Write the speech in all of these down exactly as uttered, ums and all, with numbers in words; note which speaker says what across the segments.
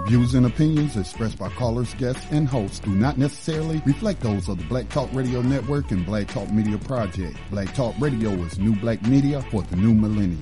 Speaker 1: views and opinions expressed by callers, guests, and hosts do not necessarily reflect those of the Black Talk Radio Network and Black Talk Media Project. Black Talk Radio is new black media for the new millennium.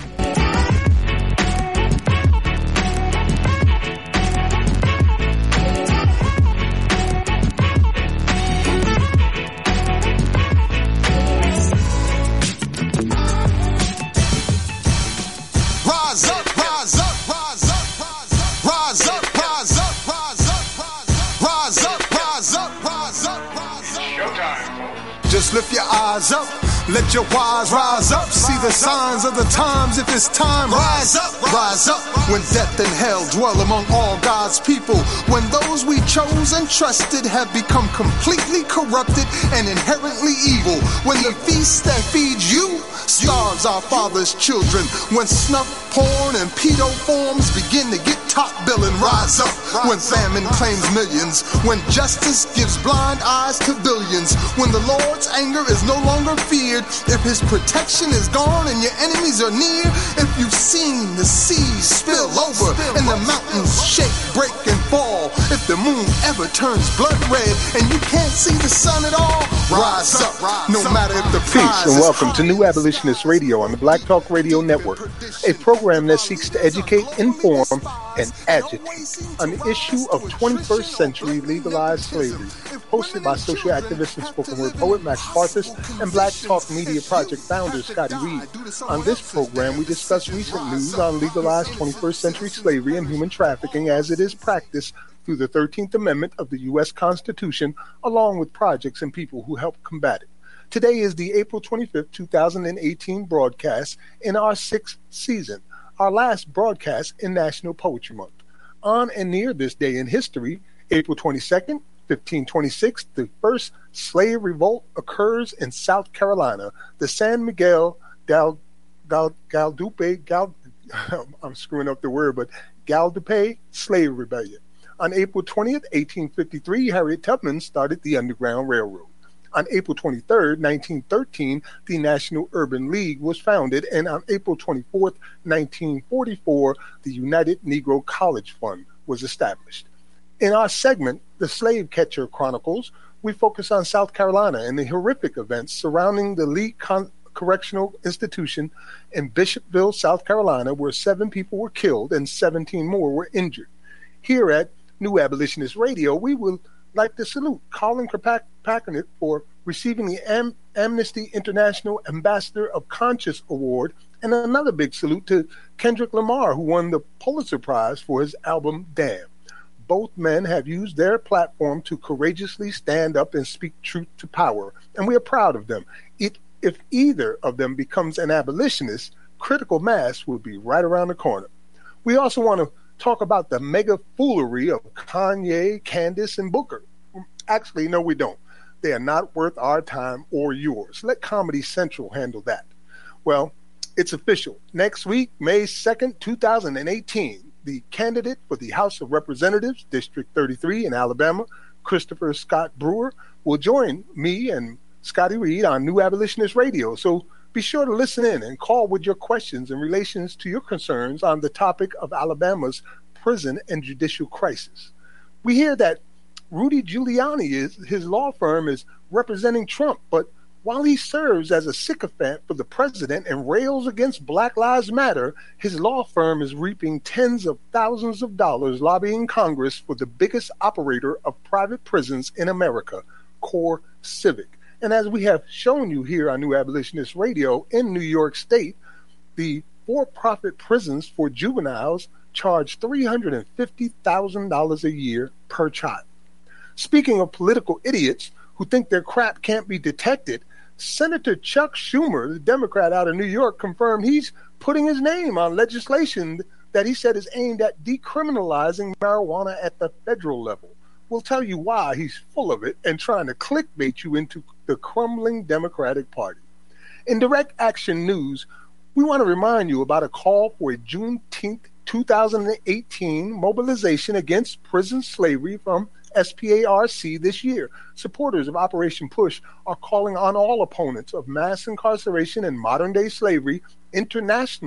Speaker 2: Just lift your eyes up, let your wise rise up. See the signs of the times. If it's time, rise up, rise up. When death and hell dwell among all God's people, when those we chose and trusted have become completely corrupted and inherently evil, when the feast that feeds you starves our father's children, when snuff, porn, and pedo forms begin to get top billing, rise up. When famine claims millions, when justice gives blind eyes to billions, when the Lord's anger is no longer feared, if his protection is gone and your enemies are near, if you've seen the seas spill over and the mountains shake, break, and fall, if the moon ever turns blood red and you can't see the sun at all, rise up, no matter if the prize
Speaker 3: Peace and welcome to New Abolitionist Radio on the Black Talk Radio Network, a program that seeks to educate, inform, and agitate on the issue of twenty-first century legalized slavery, hosted by social activist and spoken word poet Max Parthas and Black Talk Media Project founder Scotty Reed. On this program, we discuss recent news on legalized twenty-first century slavery and human trafficking as it is practiced through the thirteenth Amendment of the U S Constitution, along with projects and people who help combat it. Today is the April twenty-fifth, twenty eighteen broadcast in our sixth season, our last broadcast in National Poetry Month. On and near this day in history, April twenty-second, fifteen twenty-six, the first slave revolt occurs in South Carolina, the San Miguel Gal, Gal, Galdupe, Gal, I'm screwing up the word, but Galdupe Slave Rebellion. On April twentieth, eighteen fifty-three, Harriet Tubman started the Underground Railroad. On April twenty-third, nineteen thirteen, the National Urban League was founded, and on April twenty-fourth, nineteen forty-four, the United Negro College Fund was established. In our segment, The Slave Catcher Chronicles, we focus on South Carolina and the horrific events surrounding the Lee Con- Correctional Institution in Bishopville, South Carolina, where seven people were killed and seventeen more were injured. Here at New Abolitionist Radio, we will like to salute Colin Kaepernick for receiving the Am- Amnesty International Ambassador of Conscience Award, and another big salute to Kendrick Lamar, who won the Pulitzer Prize for his album Damn. Both men have used their platform to courageously stand up and speak truth to power, and we are proud of them. It, if either of them becomes an abolitionist, critical mass will be right around the corner. We also want to talk about the mega foolery of Kanye, Candace, and Booker. Actually, no, we don't. They are not worth our time or yours. Let Comedy Central handle that. Well, it's official. Next week, May second, twenty eighteen, the candidate for the House of Representatives, District thirty-three in Alabama, Christopher Scott Brewer, will join me and Scotty Reed on New Abolitionist Radio. So be sure to listen in and call with your questions in relation to your concerns on the topic of Alabama's prison and judicial crisis. We hear that Rudy Giuliani, is his law firm, is representing Trump, but while he serves as a sycophant for the president and rails against Black Lives Matter, his law firm is reaping tens of thousands of dollars lobbying Congress for the biggest operator of private prisons in America, Core Civic. And as we have shown you here on New Abolitionist Radio, in New York State, the for-profit prisons for juveniles charge three hundred fifty thousand dollars a year per child. Speaking of political idiots who think their crap can't be detected, Senator Chuck Schumer, the Democrat out of New York, confirmed he's putting his name on legislation that he said is aimed at decriminalizing marijuana at the federal level. We'll tell you why he's full of it and trying to clickbait you into the crumbling Democratic Party. In direct action news, we want to remind you about a call for a Juneteenth twenty eighteen mobilization against prison slavery from S P A R C this year. Supporters of Operation Push are calling on all opponents of mass incarceration and modern-day slavery internationally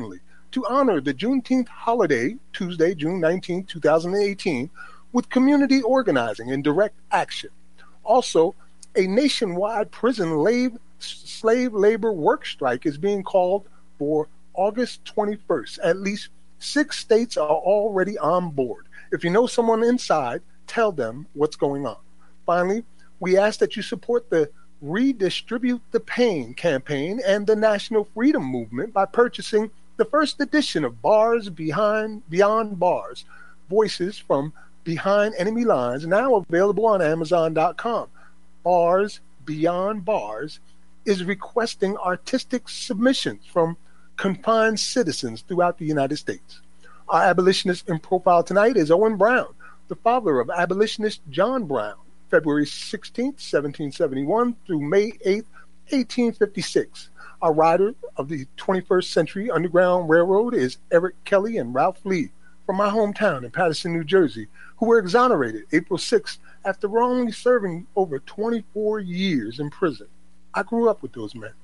Speaker 3: to honor the Juneteenth holiday, Tuesday, June nineteenth, two thousand eighteen, with community organizing and direct action. Also, a nationwide prison lab, slave labor work strike is being called for August twenty-first. At least six states are already on board. If you know someone inside, tell them what's going on. Finally, we ask that you support the Redistribute the Pain campaign and the National Freedom Movement by purchasing the first edition of Bars Behind Beyond Bars, Voices from Behind Enemy Lines, now available on Amazon dot com. Bars Beyond Bars is requesting artistic submissions from confined citizens throughout the United States. Our abolitionist in profile tonight is Owen Brown, the father of abolitionist John Brown, February sixteenth, seventeen seventy-one through May eighth, eighteen fifty-six. Our rider of the twenty-first Century Underground Railroad is Eric Kelly and Ralph Lee from my hometown in Paterson, New Jersey, who were exonerated April sixth after wrongly serving over twenty-four years in prison. I grew up with those men.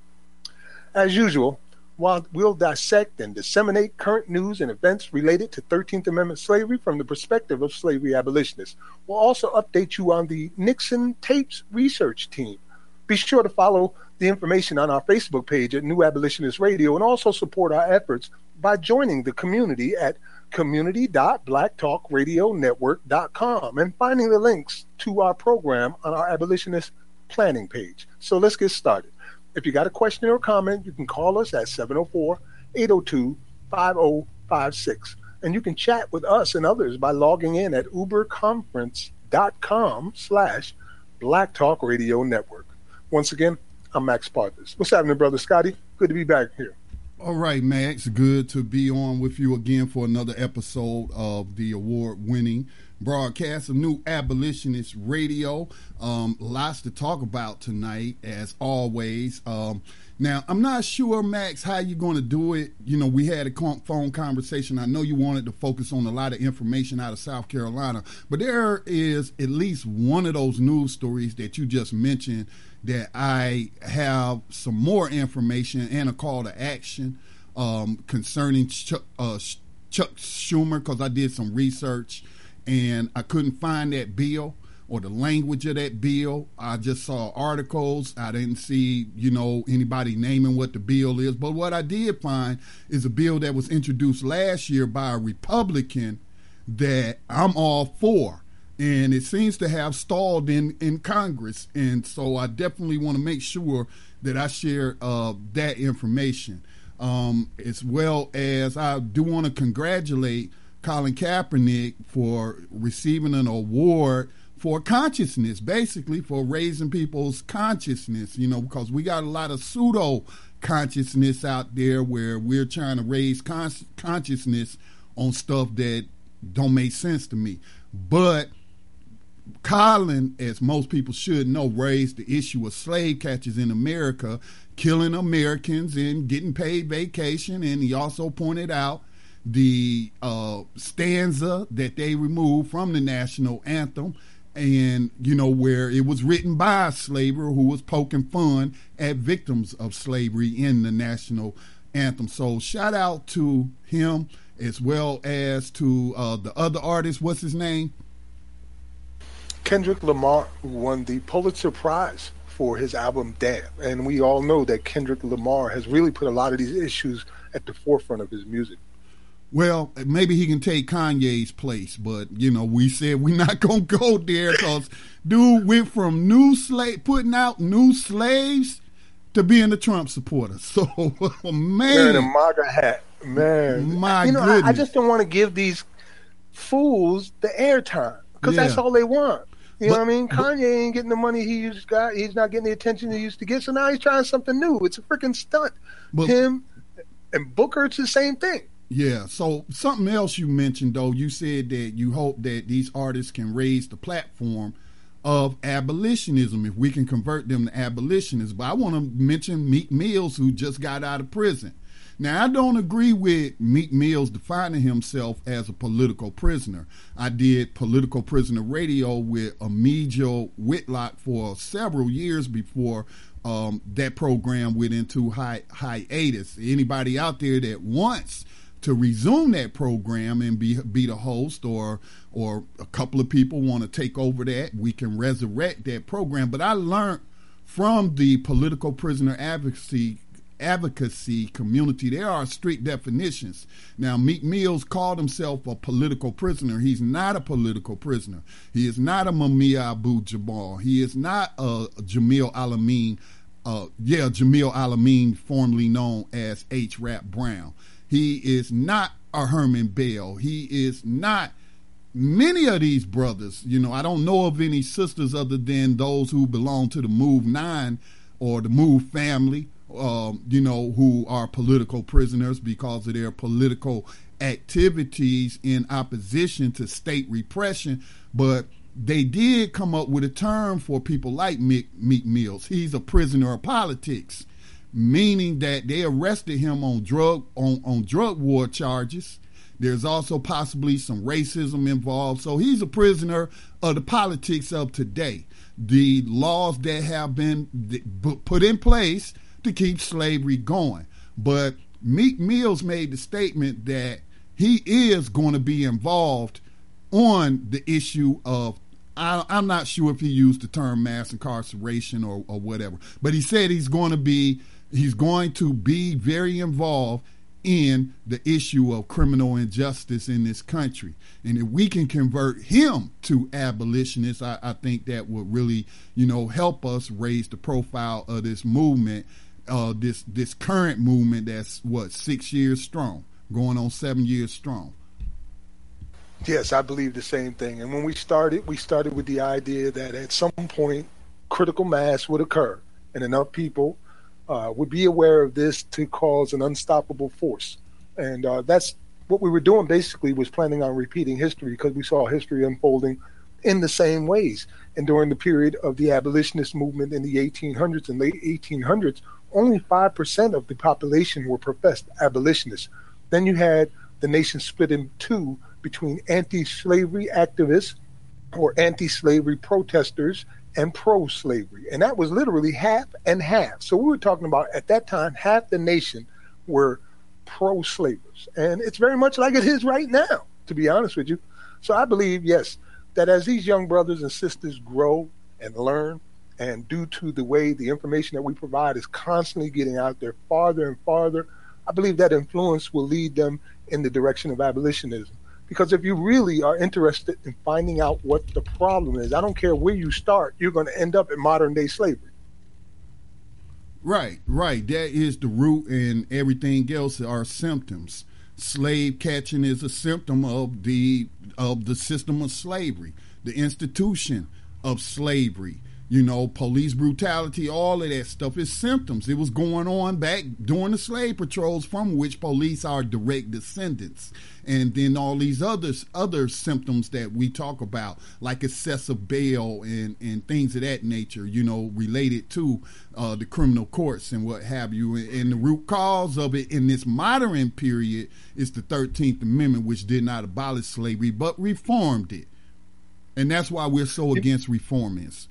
Speaker 3: As usual, while we'll dissect and disseminate current news and events related to thirteenth Amendment slavery from the perspective of slavery abolitionists, we'll also update you on the Nixon Tapes research team. Be sure to follow the information on our Facebook page at New Abolitionist Radio and also support our efforts by joining the community at community dot black talk radio network dot com and finding the links to our program on our abolitionist planning page. So let's get started. If you got a question or comment, you can call us at seven oh four, eight oh two, five oh five six. And you can chat with us and others by logging in at uberconference.com slash Black Talk Radio Network. Once again, I'm Max Parthas. What's happening, Brother Scotty? Good to be back here.
Speaker 1: All right, Max. Good to be on with you again for another episode of the award-winning broadcast of New Abolitionist Radio. Um, lots to talk about tonight, as always. Um, now, I'm not sure, Max, how you're going to do it. You know, we had a phone conversation. I know you wanted to focus on a lot of information out of South Carolina, but there is at least one of those news stories that you just mentioned that I have some more information and a call to action um, concerning Chuck, uh, Chuck Schumer, because I did some research and I couldn't find that bill or the language of that bill. I just saw articles. I didn't see, you know, anybody naming what the bill is. But what I did find is a bill that was introduced last year by a Republican that I'm all for. And it seems to have stalled in, in Congress. And so I definitely want to make sure that I share uh, that information. Um, as well as I do want to congratulate Colin Kaepernick for receiving an award for consciousness, basically for raising people's consciousness, you know, because we got a lot of pseudo consciousness out there where we're trying to raise con- consciousness on stuff that don't make sense to me. But Colin, as most people should know, raised the issue of slave catchers in America, killing Americans and getting paid vacation. And he also pointed out the uh, stanza that they removed from the national anthem, and, you know, where it was written by a slaver who was poking fun at victims of slavery in the national anthem. So shout out to him, as well as to uh, the other artist. What's his name?
Speaker 3: Kendrick Lamar, who won the Pulitzer Prize for his album Damn. And we all know that Kendrick Lamar has really put a lot of these issues at the forefront of his music.
Speaker 1: Well, maybe he can take Kanye's place, but, you know, we said we're not going to go there because dude went from new slave, putting out new slaves to being a Trump supporter. So, man.
Speaker 3: Wearing a MAGA hat. Man.
Speaker 1: My
Speaker 3: you know,
Speaker 1: goodness.
Speaker 3: I, I just don't want to give these fools the airtime because
Speaker 1: Yeah.
Speaker 3: that's all they want. You know
Speaker 1: But-
Speaker 3: what I mean?
Speaker 1: but-
Speaker 3: Kanye ain't getting the money he used to got. He's not getting the attention he used to get. So now he's trying something new. It's a freaking stunt.
Speaker 1: But-
Speaker 3: Him and Booker, it's the same thing.
Speaker 1: Yeah, so something else you mentioned, though, you said that you hope that these artists can raise the platform of abolitionism, if we can convert them to abolitionists. But I want to mention Meek Mills, who just got out of prison. Now, I don't agree with Meek Mills defining himself as a political prisoner. I did political prisoner radio with Emilio Whitlock for several years before um, that program went into hi- hiatus. Anybody out there that wants to resume that program and be be the host, or or a couple of people want to take over that, we can resurrect that program. But I learned from the political prisoner advocacy advocacy community, there are strict definitions. Now, Meek Mills called himself a political prisoner. He's not a political prisoner. He is not a Mumia Abu-Jamal. He is not a Jamil Al-Amin, uh, yeah, Jamil Al-Amin, formerly known as H. Rap Brown. He is not a Herman Bell. He is not many of these brothers. You know, I don't know of any sisters other than those who belong to the Move Nine or the Move family, um, you know, who are political prisoners because of their political activities in opposition to state repression. But they did come up with a term for people like Meek, Meek Mills. He's a prisoner of politics, meaning that they arrested him on drug on, on drug war charges. There's also possibly some racism involved. So he's a prisoner of the politics of today. The laws that have been put in place to keep slavery going. But Meek Mills made the statement that he is going to be involved on the issue of, I, I'm not sure if he used the term mass incarceration or, or whatever, but he said he's going to be he's going to be very involved in the issue of criminal injustice in this country. And if we can convert him to abolitionist, I, I think that would really, you know, help us raise the profile of this movement, uh, this this current movement that's, what, six years strong, going on seven years strong.
Speaker 3: Yes, I believe the same thing. And when we started, we started with the idea that at some point critical mass would occur and enough people Uh, would be aware of this to cause an unstoppable force. And uh, that's what we were doing, basically, was planning on repeating history, because we saw history unfolding in the same ways. And during the period of the abolitionist movement in the eighteen hundreds and late eighteen hundreds, only five percent of the population were professed abolitionists. Then you had the nation split in two between anti-slavery activists or anti-slavery protesters and pro-slavery. And that was literally half and half. So we were talking about, at that time, half the nation were pro-slavers. And it's very much like it is right now, to be honest with you. So I believe, yes, that as these young brothers and sisters grow and learn, and due to the way the information that we provide is constantly getting out there farther and farther, I believe that influence will lead them in the direction of abolitionism. Because if you really are interested in finding out what the problem is, I don't care where you start, you're going to end up in modern day slavery.
Speaker 1: Right, right. That is the root, and everything else are symptoms. Slave catching is a symptom of the of the system of slavery, the institution of slavery. You know, police brutality, all of that stuff is symptoms. It was going on back during the slave patrols, from which police are direct descendants. And then all these others, other symptoms that we talk about, like excessive bail and, and things of that nature, you know, related to uh, the criminal courts and what have you. And the root cause of it in this modern period is the thirteenth Amendment, which did not abolish slavery, but reformed it. And that's why we're so against reformists.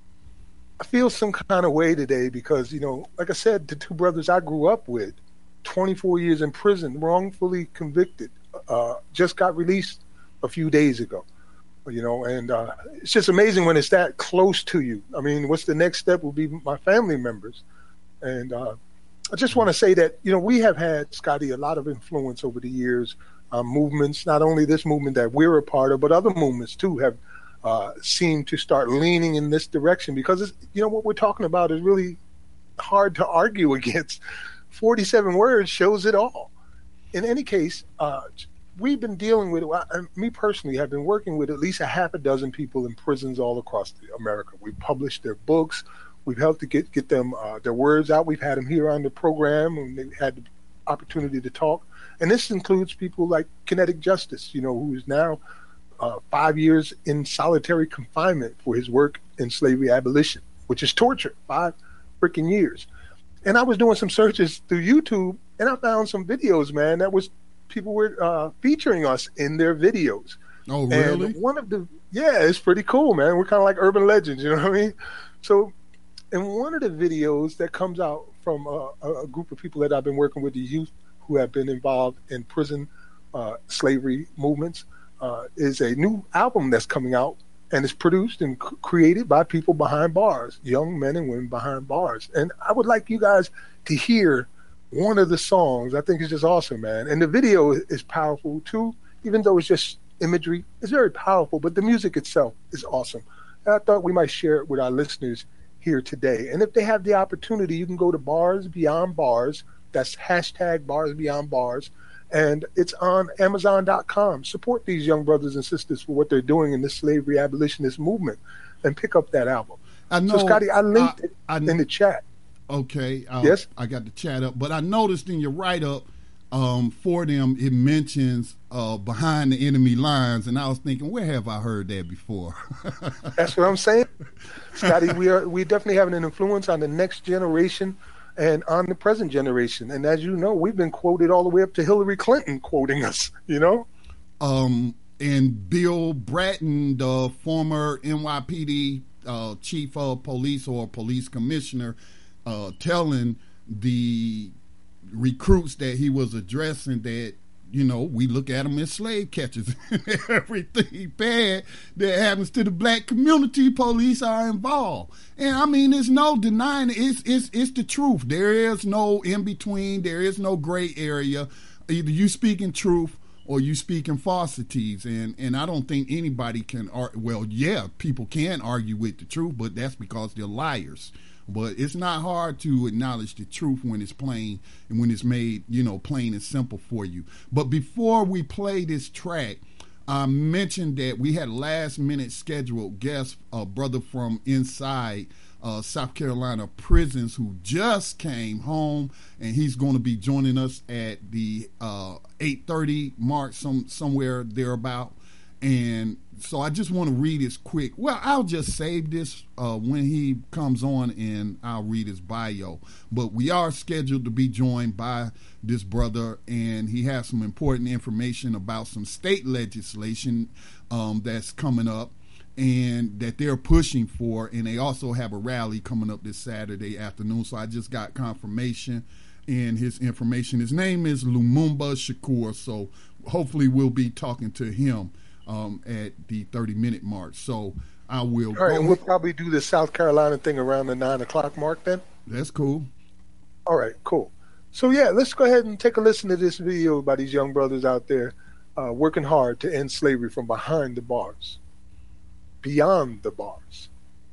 Speaker 3: I feel some kind of way today because, you know, like I said, the two brothers I grew up with, twenty-four years in prison, wrongfully convicted, uh, just got released a few days ago, you know, and uh, it's just amazing when it's that close to you. I mean, what's the next step will be my family members. And uh, I just want to say that, you know, we have had, Scotty, a lot of influence over the years, uh, movements, not only this movement that we're a part of, but other movements too have Uh, seem to start leaning in this direction, because it's, you know, what we're talking about is really hard to argue against. forty-seven words shows it all. In any case, uh, we've been dealing with, uh, me personally, have been working with at least a half a dozen people in prisons all across America. We've published their books. We've helped to get, get them uh, their words out. We've had them here on the program, and they've had the opportunity to talk. And this includes people like Kinetic Justice, you know, who is now Uh, five years in solitary confinement for his work in slavery abolition, which is torture, five freaking years. And I was doing some searches through YouTube, and I found some videos, man, that was people were uh, featuring us in their videos.
Speaker 1: Oh, really?
Speaker 3: And one of the, yeah, it's pretty cool, man. We're kind of like urban legends, you know what I mean? So in one of the videos that comes out from uh, a, a group of people that I've been working with, the youth who have been involved in prison uh, slavery movements, uh, is a new album that's coming out, and it's produced and c- created by people behind bars, young men and women behind bars. And I would like you guys to hear one of the songs. I think it's just awesome, man. And the video is powerful too, even though it's just imagery. It's very powerful, but the music itself is awesome. And I thought we might share it with our listeners here today. And if they have the opportunity, you can go to Bars Beyond Bars. That's hashtag Bars Beyond Bars. And it's on Amazon dot com. Support these young brothers and sisters for what they're doing in the slavery abolitionist movement and pick up that album.
Speaker 1: I know,
Speaker 3: so, Scotty, I linked
Speaker 1: I,
Speaker 3: it
Speaker 1: I,
Speaker 3: in the chat.
Speaker 1: Okay. Uh,
Speaker 3: yes?
Speaker 1: I got the chat up. But I noticed in your write-up um, for them, it mentions uh, Behind the Enemy Lines. And I was thinking, where have I heard that before?
Speaker 3: That's what I'm saying. Scotty, we are we definitely having an influence on the next generation and on the present generation. And as you know, we've been quoted all the way up to Hillary Clinton quoting us, you know?
Speaker 1: Um, and Bill Bratton, the former N Y P D uh, chief of police or police commissioner, uh, telling the recruits that he was addressing that, you know, we look at them as slave catchers. Everything bad that happens to the black community, police are involved. And I mean, there's no denying it. It's, it's, it's the truth. There is no in between. There is no gray area. Either you speaking truth or you speaking falsities. And, and I don't think anybody can, ar- well, yeah, people can argue with the truth, but that's because they're liars. But it's not hard to acknowledge the truth when it's plain and when it's made, you know, plain and simple for you. But before we play this track, I mentioned that we had a last minute scheduled guest, a brother from inside uh, South Carolina prisons who just came home, and he's going to be joining us at the uh, eight thirty mark, some somewhere thereabout. And so I just want to read his quick. Well, I'll just save this uh, when he comes on, and I'll read his bio. But we are scheduled to be joined by this brother, and he has some important information about some state legislation um, that's coming up and that they're pushing for. And they also have a rally coming up this Saturday afternoon. So I just got confirmation and his information. His name is Lumumba Shakur. So hopefully we'll be talking to him Um, at the thirty minute mark. So I will.
Speaker 3: All right,
Speaker 1: go.
Speaker 3: and we'll probably do the South Carolina thing around the nine o'clock mark then.
Speaker 1: That's cool.
Speaker 3: All right, cool. So yeah, let's go ahead and take a listen to this video by these young brothers out there uh, working hard to end slavery from behind the bars, beyond the bars.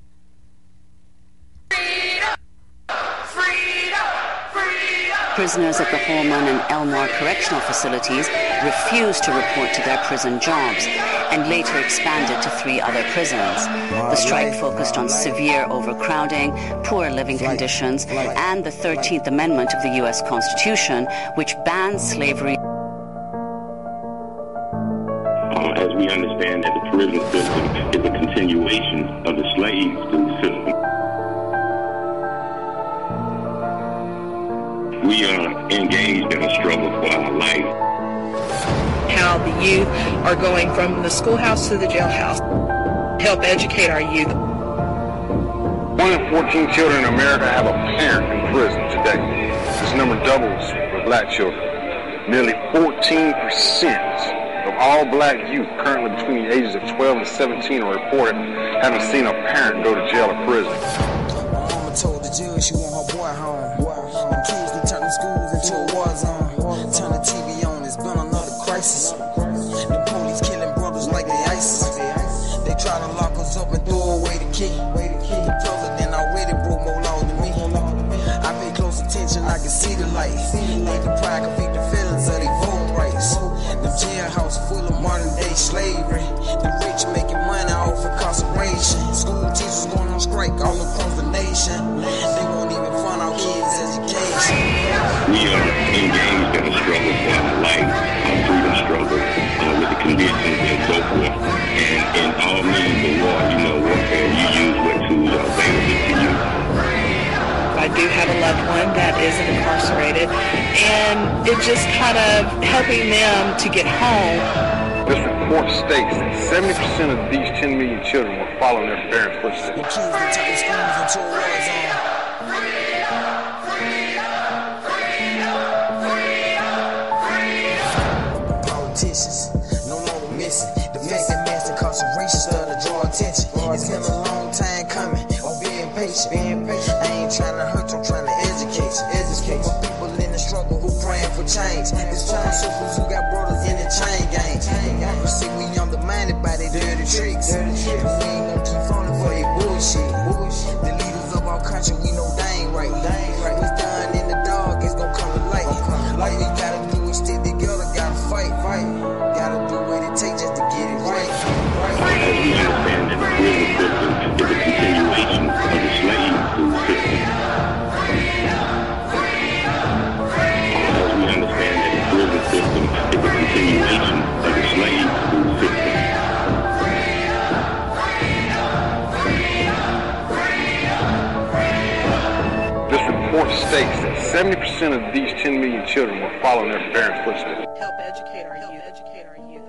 Speaker 4: Freedom! Freedom! Freedom!
Speaker 5: Prisoners at the Holman and Elmore correctional facilities refused to report to their prison jobs and later expanded to three other prisons. The strike focused on severe overcrowding, poor living conditions, and the thirteenth Amendment of the U S Constitution, which bans slavery.
Speaker 6: Uh, as we understand that the prison system is a continuation of the slave system. We are engaged in a struggle for our life.
Speaker 7: How the youth are going from the schoolhouse to the jailhouse. Help educate our youth.
Speaker 8: One in fourteen children in America have a parent in prison today. This number doubles for black children. Nearly fourteen percent of all black youth currently between the ages of twelve and seventeen are reported having seen a parent go to jail or prison.
Speaker 9: My mama told the judge she want her boy home. The kids done turned the schools into a war zone. Turn the T V on, it's been another crisis. The police killing brothers like they ISIS. They try to lock us up and throw away the key. The president already broke more laws than me. I pay close attention, I can see the light. They deprive convicted felons of their voting rights. The jailhouse full of modern day slavery. The rich making money off incarceration. School teachers going on strike all across the nation. They won't even fund our kids' education.
Speaker 6: We are engaged in a struggle for our life, our freedom struggle, uh, with the conditions and so forth. And in all means of war, you know, warfare, you use what tools are available to you.
Speaker 7: I do have a loved one that isn't incarcerated, and it's just kind of helping them to get home.
Speaker 8: This report states that seventy percent of these ten million children will follow in their parents' footsteps.
Speaker 9: The kids done turned the schools into a war zone.
Speaker 4: Freedom! Freedom! Freedom! Freedom!
Speaker 9: politicians, no longer missing. The fact that mass incarceration started to draw attention. It's been a long time coming, or being patient. Being patient. I ain't trying to hurt you, I'm trying to educate you. Educate my people in the struggle who praying for change. It's pharmaceuticals who got brothers in the chain gang. You see, we undermined by their dirty tricks. We ain't gonna keep falling for your bullshit. The leaders of our country, we know they ain't right. What's done in the dark is gonna come to light. All we gotta do is stick together, gotta fight, fight. Gotta do what it takes just to get it right.
Speaker 6: As we understand that the prison system is a continuation of the slave food system. As we understand that the prison system is a continuation of the slave food system.
Speaker 8: This report states that seventy percent of these ten million children were following their parents' footsteps.
Speaker 7: Help educate our youth. Educate our youth.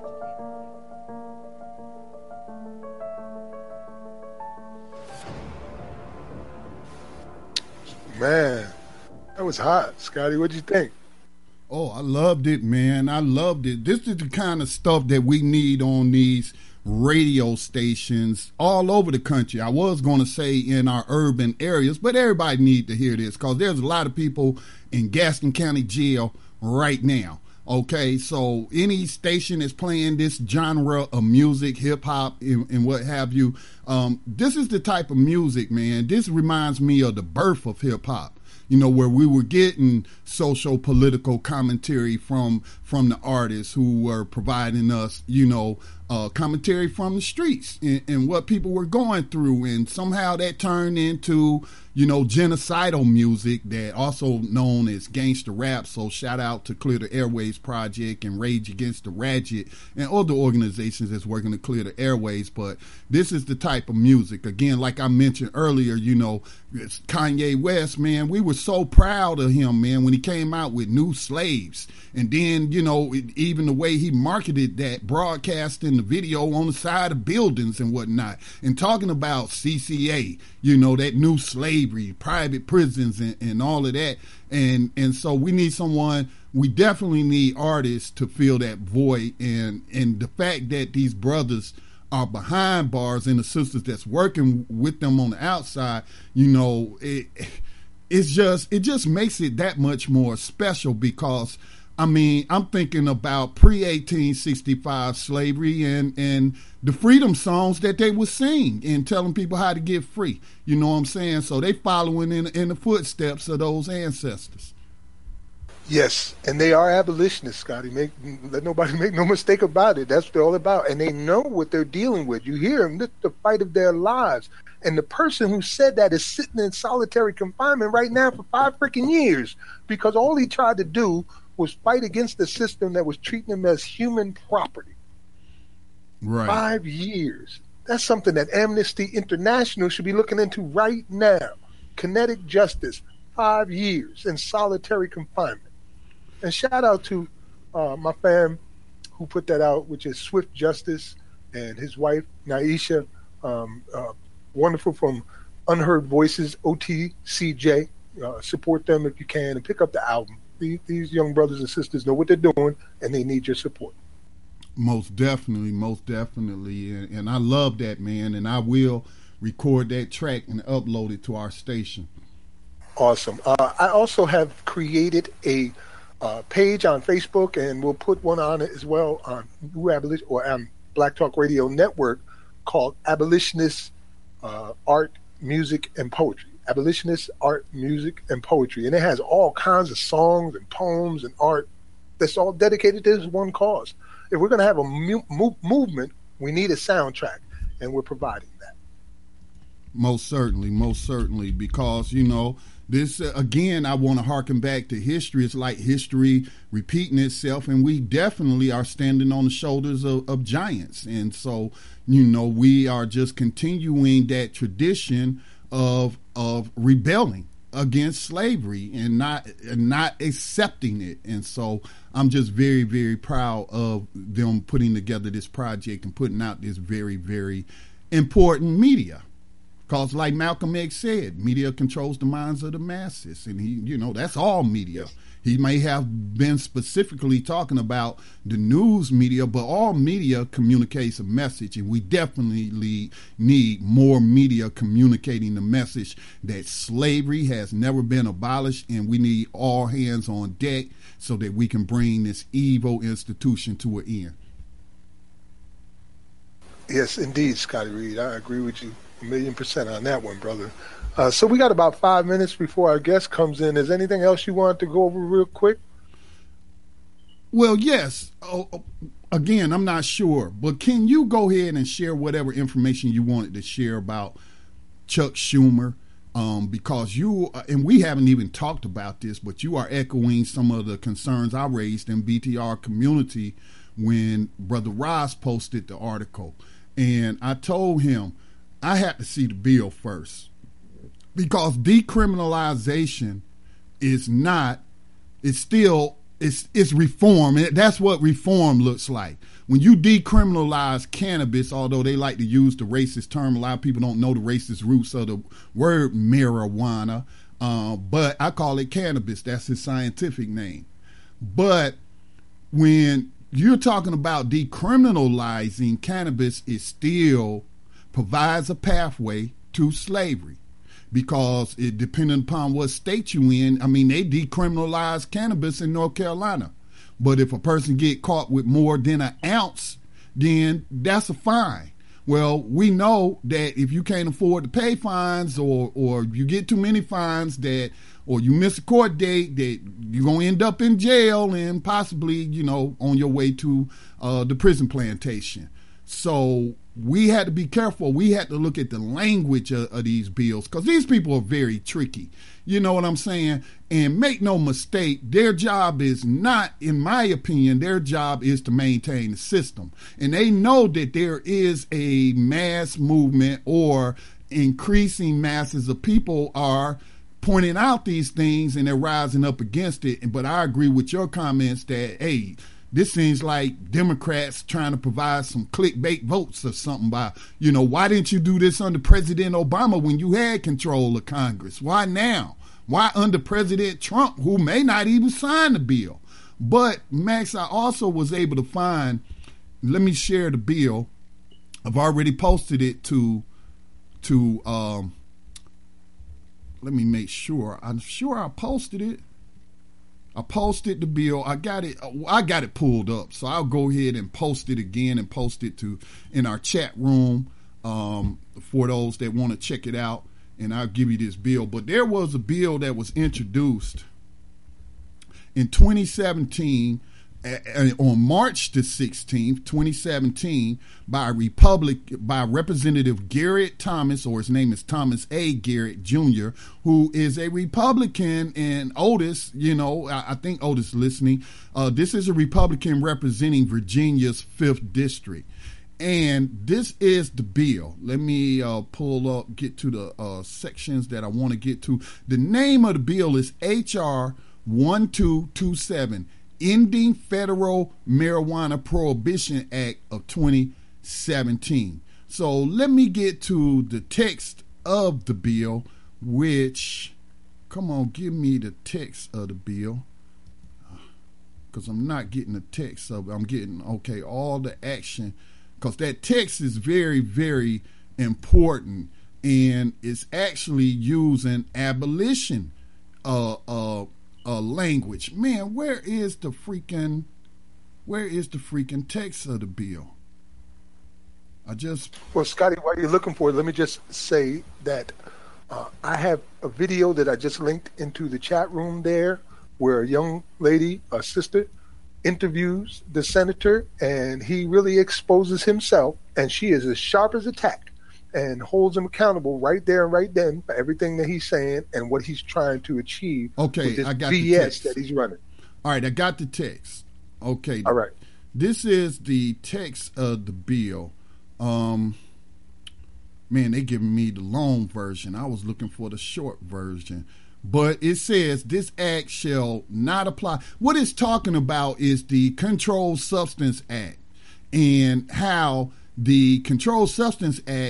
Speaker 3: Man, that was hot. Scotty, what'd you think?
Speaker 1: Oh, I loved it, man. I loved it. This is the kind of stuff that we need on these radio stations all over the country. I was going to say in our urban areas, but everybody need to hear this because there's a lot of people in Gaston County Jail right now. Okay, so any station that's playing this genre of music, hip-hop, and, and what have you, um, this is the type of music, man. This reminds me of the birth of hip-hop. You know, where we were getting social political commentary from from the artists who were providing us, you know, uh, commentary from the streets and, and what people were going through. And somehow that turned into, you know, genocidal music that also known as gangster rap. So shout out to Clear the Airways Project and Rage Against the Ratchet and other organizations that's working to clear the airways. But this is the type of music. Again, like I mentioned earlier, you know, it's Kanye West, man, we were so proud of him, man, when he came out with New Slaves. And then, you know, it, even the way he marketed that, broadcasting the video on the side of buildings and whatnot, and talking about C C A, you know, that new slavery, private prisons and, and all of that. And and so we need someone, we definitely need artists to fill that void. And, and the fact that these brothers are behind bars and the sisters that's working with them on the outside, you know, it it's just it just makes it that much more special because, I mean, I'm thinking about pre eighteen sixty-five slavery and, and the freedom songs that they would sing and telling people how to get free. You know what I'm saying? So they following in, in the footsteps of those ancestors.
Speaker 3: Yes, and they are abolitionists, Scotty. Make, let nobody make no mistake about it. That's what they're all about. And they know what they're dealing with. You hear them, this is the fight of their lives. And the person who said that is sitting in solitary confinement right now for five freaking years because all he tried to do was fight against the system that was treating him as human property.
Speaker 1: Right.
Speaker 3: Five years. That's something that Amnesty International should be looking into right now. Kinetic justice, five years in solitary confinement. And shout out to uh, my fam who put that out, which is Swift Justice, and his wife, Naisha, um, uh, wonderful, from Unheard Voices, O T C J. Uh, support them if you can and pick up the album. These, these young brothers and sisters know what they're doing, and they need your support.
Speaker 1: Most definitely, most definitely. And, and I love that, man, and I will record that track and upload it to our station.
Speaker 3: Awesome. Uh, I also have created a uh, page on Facebook, and we'll put one on it as well on New Abolition or on Black Talk Radio Network, called Abolitionist uh, Art, Music, and Poetry. Abolitionist Art, Music, and Poetry. And it has all kinds of songs and poems and art that's all dedicated to this one cause. If we're going to have a mu- mu- movement, we need a soundtrack, and we're providing that.
Speaker 1: Most certainly, most certainly, because, you know, this, uh, again, I want to harken back to history. It's like history repeating itself, and we definitely are standing on the shoulders of, of giants. And so, you know, we are just continuing that tradition of of rebelling against slavery and not and not accepting it. And so I'm just very, very proud of them putting together this project and putting out this very, very important media. Because like Malcolm X said, media controls the minds of the masses. And he, you know, that's all media. He may have been specifically talking about the news media, but all media communicates a message, and we definitely need more media communicating the message that slavery has never been abolished, and we need all hands on deck so that we can bring this evil institution to an end.
Speaker 3: Yes, indeed, Scotty Reed. I agree with you a million percent on that one, brother. Uh, so we got about five minutes before our guest comes in. Is anything else you wanted to go over real quick?
Speaker 1: Well, yes. Oh, again, I'm not sure, but can you go ahead and share whatever information you wanted to share about Chuck Schumer? Um, because you, and we haven't even talked about this, but you are echoing some of the concerns I raised in B T R community when Brother Ross posted the article. And I told him I had to see the bill first. Because decriminalization is not, it's still, it's, it's reform. That's what reform looks like. When you decriminalize cannabis, although they like to use the racist term, a lot of people don't know the racist roots of the word marijuana, uh, but I call it cannabis. That's his scientific name. But when you're talking about decriminalizing cannabis, it still provides a pathway to slavery. Because it depending upon what state you in, I mean, they decriminalized cannabis in North Carolina. But if a person get caught with more than an ounce, then that's a fine. Well, we know that if you can't afford to pay fines, or or you get too many fines, that, or you miss a court date, that you're going to end up in jail and possibly, you know, on your way to uh, the prison plantation. So we had to be careful. We had to look at the language of, of these bills, because these people are very tricky. You know what I'm saying? And make no mistake, their job is not, in my opinion, their job is to maintain the system. And they know that there is a mass movement, or increasing masses of people are pointing out these things and they're rising up against it. But I agree with your comments that, hey, this seems like Democrats trying to provide some clickbait votes or something by, you know, why didn't you do this under President Obama when you had control of Congress? Why now? Why under President Trump, who may not even sign the bill? But, Max, I also was able to find, let me share the bill. I've already posted it to, to um, let me make sure. I'm sure I posted it. I posted the bill. I got it. I got it pulled up. So I'll go ahead and post it again and post it to in our chat room um, for those that want to check it out. And I'll give you this bill. But there was a bill that was introduced in twenty seventeen, uh, on March the sixteenth, twenty seventeen, by Republic by Representative Garrett Thomas, or his name is Thomas A. Garrett Junior, who is a Republican. And Otis, you know, I, I think Otis is listening. Uh, this is a Republican representing Virginia's fifth district. And this is the bill. Let me uh, pull up, get to the uh, sections that I want to get to. The name of the bill is H R twelve twenty-seven, Ending Federal Marijuana Prohibition Act of twenty seventeen. So let me get to the text of the bill, which, come on, give me the text of the bill. Because I'm not getting the text of it. I'm getting, okay, all the action. Because that text is very, very important, and it's actually using abolition uh, uh, uh, language. Man, where is the freaking, where is the freaking text of the bill? I just...
Speaker 3: Well, Scotty, while you're looking for it, let me just say that uh, I have a video that I just linked into the chat room there, where a young lady, a sister, interviews the senator, and he really exposes himself, and she is as sharp as a tack and holds him accountable right there and right then for everything that he's saying and what he's trying to achieve.
Speaker 1: Okay,
Speaker 3: with this
Speaker 1: I got
Speaker 3: B
Speaker 1: the
Speaker 3: S
Speaker 1: text
Speaker 3: that he's running.
Speaker 1: All right, I got the text. Okay.
Speaker 3: All right.
Speaker 1: This is the text of the bill. Um, man, they giving me the long version. I was looking for the short version. But it says this act shall not apply. What it's talking about is the Controlled Substance Act, and how the Controlled Substance Act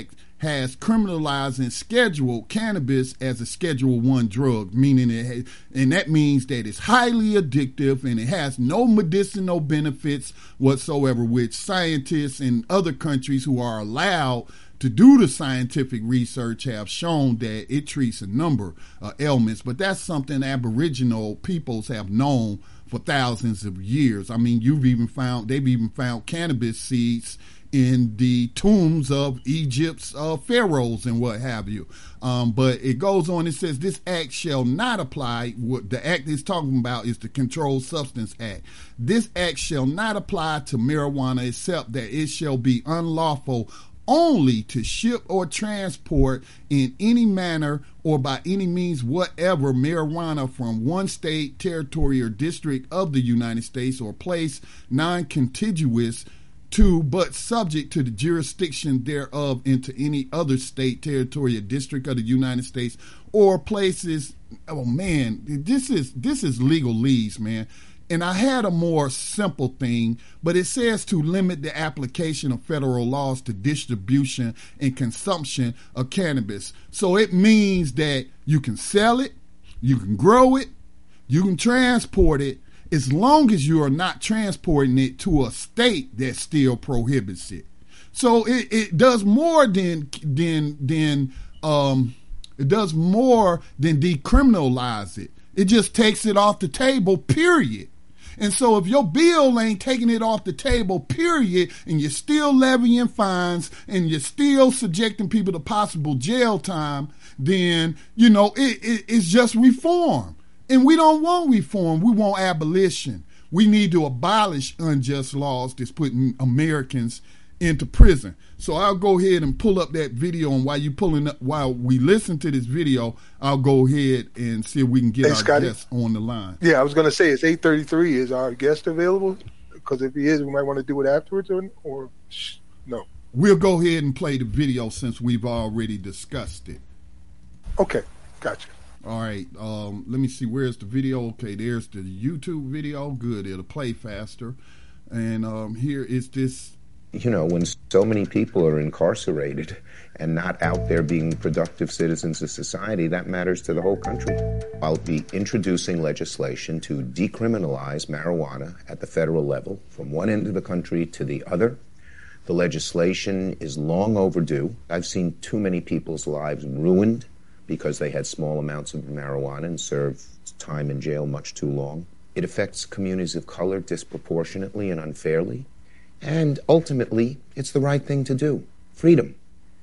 Speaker 1: has criminalized and scheduled cannabis as a Schedule One drug, meaning it, has, and that means that it's highly addictive and it has no medicinal benefits whatsoever, which scientists in other countries who are allowed to do the scientific research have shown that it treats a number of ailments. But that's something Aboriginal peoples have known for thousands of years. I mean, you've even found, they've even found cannabis seeds in the tombs of Egypt's uh, pharaohs and what have you. Um, but it goes on, it says, this act shall not apply. What the act is talking about is the Controlled Substance Act. This act shall not apply to marijuana except that it shall be unlawful only to ship or transport in any manner or by any means whatever marijuana from one state, territory, or district of the United States or place non-contiguous to but subject to the jurisdiction thereof into any other state, territory, or district of the United States or places. Oh man, this is this is legalese, man. And I had a more simple thing, but it says to limit the application of federal laws to distribution and consumption of cannabis. So it means that you can sell it, you can grow it, you can transport it, as long as you are not transporting it to a state that still prohibits it. So it, it does more than than than um it does more than decriminalize it. It just takes it off the table, period. And so if your bill ain't taking it off the table, period, and you're still levying fines and you're still subjecting people to possible jail time, then, you know, it, it, it's just reform. And we don't want reform. We want abolition. We need to abolish unjust laws that's putting Americans into prison. So I'll go ahead and pull up that video, and while you pulling up, while we listen to this video, I'll go ahead and see if we can get
Speaker 3: hey,
Speaker 1: our
Speaker 3: Scotty.
Speaker 1: guest on the line.
Speaker 3: Yeah, I was going to say, it's eight thirty-three. Is our guest available? Because if he is, we might want to do it afterwards, or, or no?
Speaker 1: We'll go ahead and play the video since we've already discussed it.
Speaker 3: Okay, gotcha.
Speaker 1: All right, um, let me see, where's the video? Okay, there's the YouTube video. Good, it'll play faster. And um, here is this.
Speaker 10: You know, when so many people are incarcerated and not out there being productive citizens of society, that matters to the whole country. I'll be introducing legislation to decriminalize marijuana at the federal level from one end of the country to the other. The legislation is long overdue. I've seen too many people's lives ruined because they had small amounts of marijuana and served time in jail much too long. It affects communities of color disproportionately and unfairly. And ultimately, it's the right thing to do. Freedom.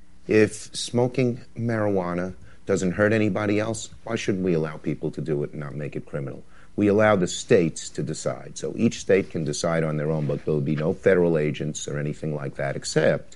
Speaker 10: If smoking marijuana doesn't hurt anybody else, why shouldn't we allow people to do it and not make it criminal? We allow the states to decide. So each state can decide on their own, but there'll be no federal agents or anything like that, except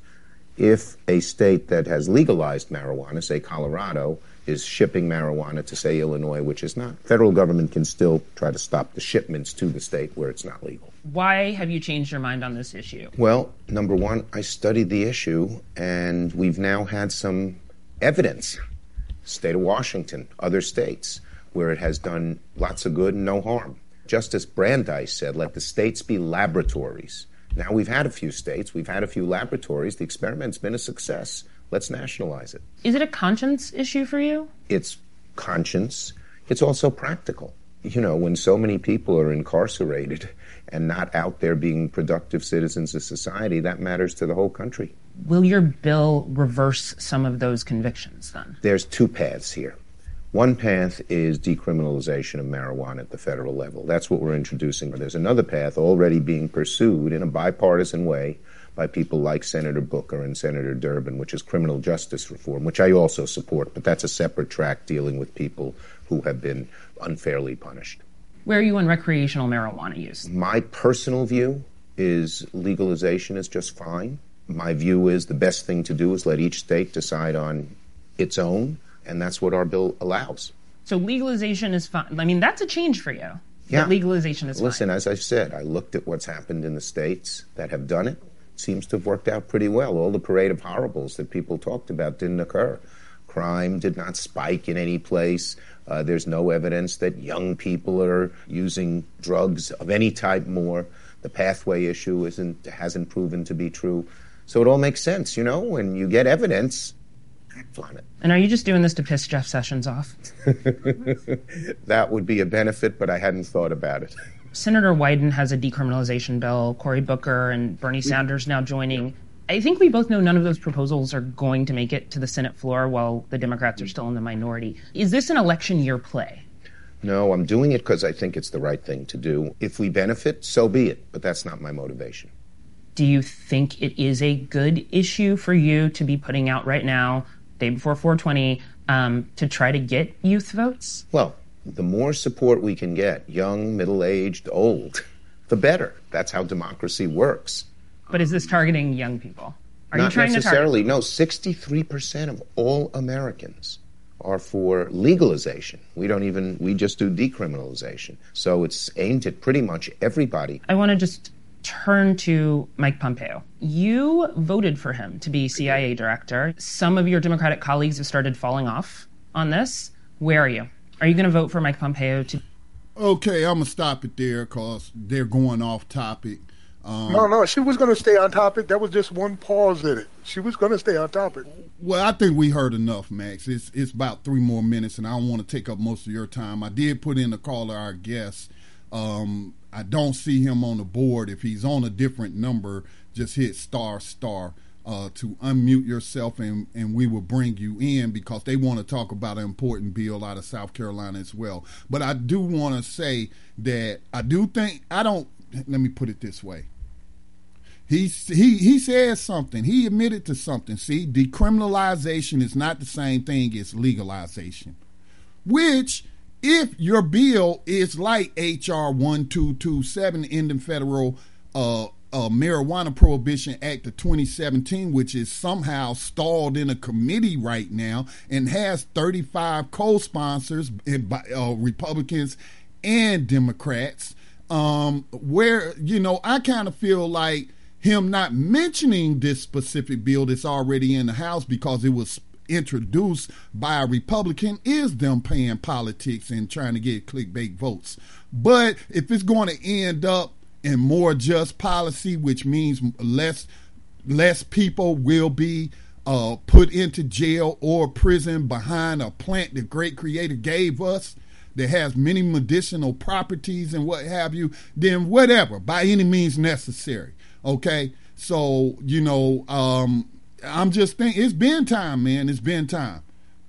Speaker 10: if a state that has legalized marijuana, say Colorado, is shipping marijuana to, say, Illinois, which is not. Federal government can still try to stop the shipments to the state where it's not legal.
Speaker 11: Why have you changed your mind on this issue?
Speaker 10: Well, number one, I studied the issue, and we've now had some evidence. State of Washington, other states, where it has done lots of good and no harm. Justice Brandeis said, let the states be laboratories. Now we've had a few states, we've had a few laboratories. The experiment's been a success. Let's nationalize it.
Speaker 11: Is it a conscience issue for you?
Speaker 10: It's conscience. It's also practical. You know, when so many people are incarcerated and not out there being productive citizens of society, that matters to the whole country.
Speaker 11: Will your bill reverse some of those convictions then?
Speaker 10: There's two paths here. One path is decriminalization of marijuana at the federal level. That's what we're introducing. There's another path already being pursued in a bipartisan way by people like Senator Booker and Senator Durbin, which is criminal justice reform, which I also support, but that's a separate track dealing with people who have been unfairly punished.
Speaker 11: Where are you on recreational marijuana use?
Speaker 10: My personal view is legalization is just fine. My view is the best thing to do is let each state decide on its own, and that's what our bill allows.
Speaker 11: So legalization is fine. I mean, that's a change for you.
Speaker 10: Yeah.
Speaker 11: That legalization is
Speaker 10: Listen,
Speaker 11: fine.
Speaker 10: as I've said, I looked at what's happened in the states that have done it. Seems to have worked out pretty well. All the parade of horribles that people talked about didn't occur. Crime did not spike in any place. Uh, there's no evidence that young people are using drugs of any type more. The pathway issue isn't hasn't proven to be true. So it all makes sense, you know, when you get evidence, on it.
Speaker 11: And are you just doing this to piss Jeff Sessions off?
Speaker 10: That would be a benefit, but I hadn't thought about it.
Speaker 11: Senator Wyden has a decriminalization bill, Cory Booker and Bernie Sanders now joining. I think we both know none of those proposals are going to make it to the Senate floor while the Democrats are still in the minority. Is this an election year play?
Speaker 10: No, I'm doing it because I think it's the right thing to do. If we benefit, so be it, but that's not my motivation.
Speaker 11: Do you think it is a good issue for you to be putting out right now, day before four twenty, um, to try to get youth votes?
Speaker 10: Well, the more support we can get, young, middle-aged, old, the better. That's how democracy works.
Speaker 11: But is this targeting young people? Are
Speaker 10: Not
Speaker 11: you trying
Speaker 10: necessarily.
Speaker 11: to target?
Speaker 10: No, sixty-three percent of all Americans are for legalization. We don't even, we just do decriminalization. So it's aimed at pretty much everybody.
Speaker 11: I want to just turn to Mike Pompeo. You voted for him to be C I A director. Some of your Democratic colleagues have started falling off on this. Where are you? Are you going to vote for Mike Pompeo to...
Speaker 1: Okay, I'm going to stop it there because they're going off topic. Um,
Speaker 3: no, no, she was going to stay on topic. That was just one pause in it. She was going to stay on topic.
Speaker 1: Well, I think we heard enough, Max. It's it's about three more minutes, and I don't want to take up most of your time. I did put in a call to our guest. Um, I don't see him on the board. If he's on a different number, just hit star star uh, to unmute yourself, and, and we will bring you in because they want to talk about an important bill out of South Carolina as well. But I do want to say that I do think, I don't, let me put it this way. He, he he says something. He admitted to something. See, decriminalization is not the same thing as legalization. Which, if your bill is like H R twelve twenty-seven, the Indian Federal uh, uh, Marijuana Prohibition Act of twenty seventeen, which is somehow stalled in a committee right now and has thirty-five co-sponsors, uh, Republicans and Democrats, um, where, you know, I kind of feel like him not mentioning this specific bill that's already in the House because it was introduced by a Republican is them playing politics and trying to get clickbait votes. But if it's going to end up in more just policy, which means less less people will be uh, put into jail or prison behind a plant the great creator gave us that has many medicinal properties and what have you, then whatever, by any means necessary. Okay, so, you know, um, I'm just thinking, it's been time, man. It's been time.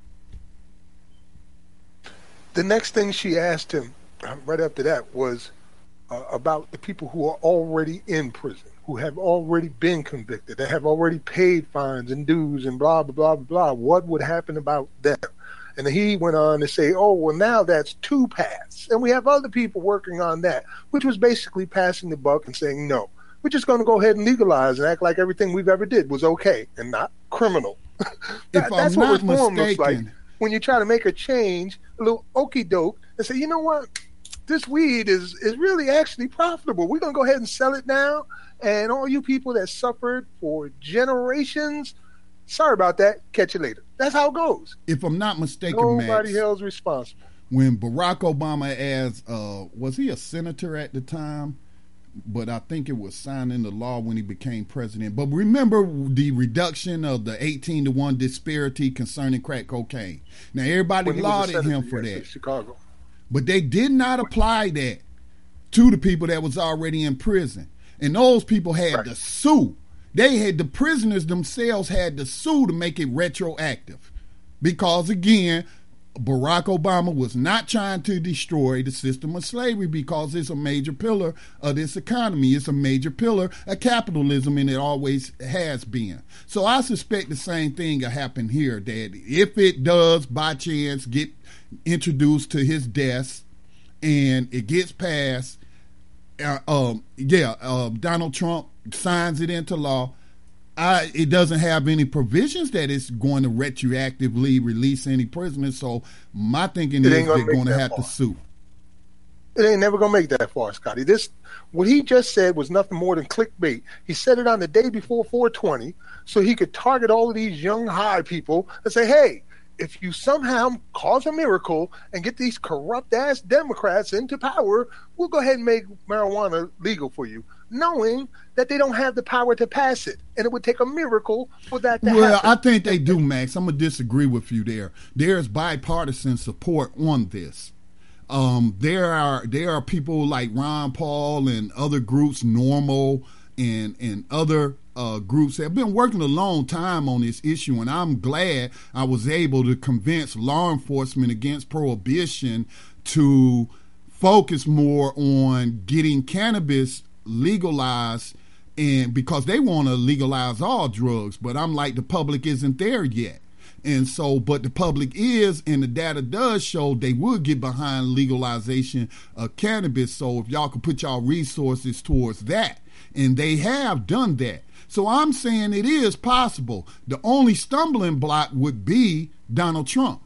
Speaker 3: The next thing she asked him right after that was uh, about the people who are already in prison, who have already been convicted, that have already paid fines and dues and blah, blah, blah, blah, blah. What would happen about them? And he went on to say, oh, well, now that's two paths. And we have other people working on that, which was basically passing the buck and saying, no, we're just going to go ahead and legalize and act like everything we've ever did was okay and not criminal. that,
Speaker 1: if
Speaker 3: that's
Speaker 1: I'm
Speaker 3: what
Speaker 1: not
Speaker 3: reform
Speaker 1: mistaken,
Speaker 3: looks like. When you try to make a change, a little okie doke, and say, you know what, this weed is, is really actually profitable. We're going to go ahead and sell it now. And all you people that suffered for generations, sorry about that. Catch you later. That's how it goes.
Speaker 1: If I'm not mistaken,
Speaker 3: nobody
Speaker 1: Max,
Speaker 3: held responsible.
Speaker 1: When Barack Obama, as uh, was he a senator at the time? But I think it was signed into law when he became president. But remember the reduction of the eighteen to one disparity concerning crack cocaine. Now, everybody lauded him for that.
Speaker 3: Chicago.
Speaker 1: But they did not apply that to the people that was already in prison. And those people had right. to sue. They had, the prisoners themselves had to sue to make it retroactive. Because, again, Barack Obama was not trying to destroy the system of slavery because it's a major pillar of this economy. It's a major pillar of capitalism, and it always has been. So I suspect the same thing will happen here, that if it does by chance get introduced to his desk and it gets passed, uh, um, yeah, uh, Donald Trump signs it into law, I, it doesn't have any provisions that it's going to retroactively release any prisoners. So my thinking is they're going to have to sue.
Speaker 3: It ain't never going to make that far, Scotty. This, what he just said was nothing more than clickbait. He said it on the day before four twenty so he could target all of these young high people and say, hey, if you somehow cause a miracle and get these corrupt ass Democrats into power, we'll go ahead and make marijuana legal for you, knowing that they don't have the power to pass it, and it would take a miracle for that to
Speaker 1: well,
Speaker 3: happen.
Speaker 1: Well, I think they do, Max. I'm gonna disagree with you there. There's bipartisan support on this. Um, there are there are people like Ron Paul and other groups, Normal and and other uh, groups that have been working a long time on this issue, and I'm glad I was able to convince law enforcement against prohibition to focus more on getting cannabis legalized, and because they want to legalize all drugs, but I'm like, the public isn't there yet. And so, but the public is, and the data does show they would get behind legalization of cannabis. So if y'all could put y'all resources towards that, and they have done that. So I'm saying it is possible. The only stumbling block would be Donald Trump.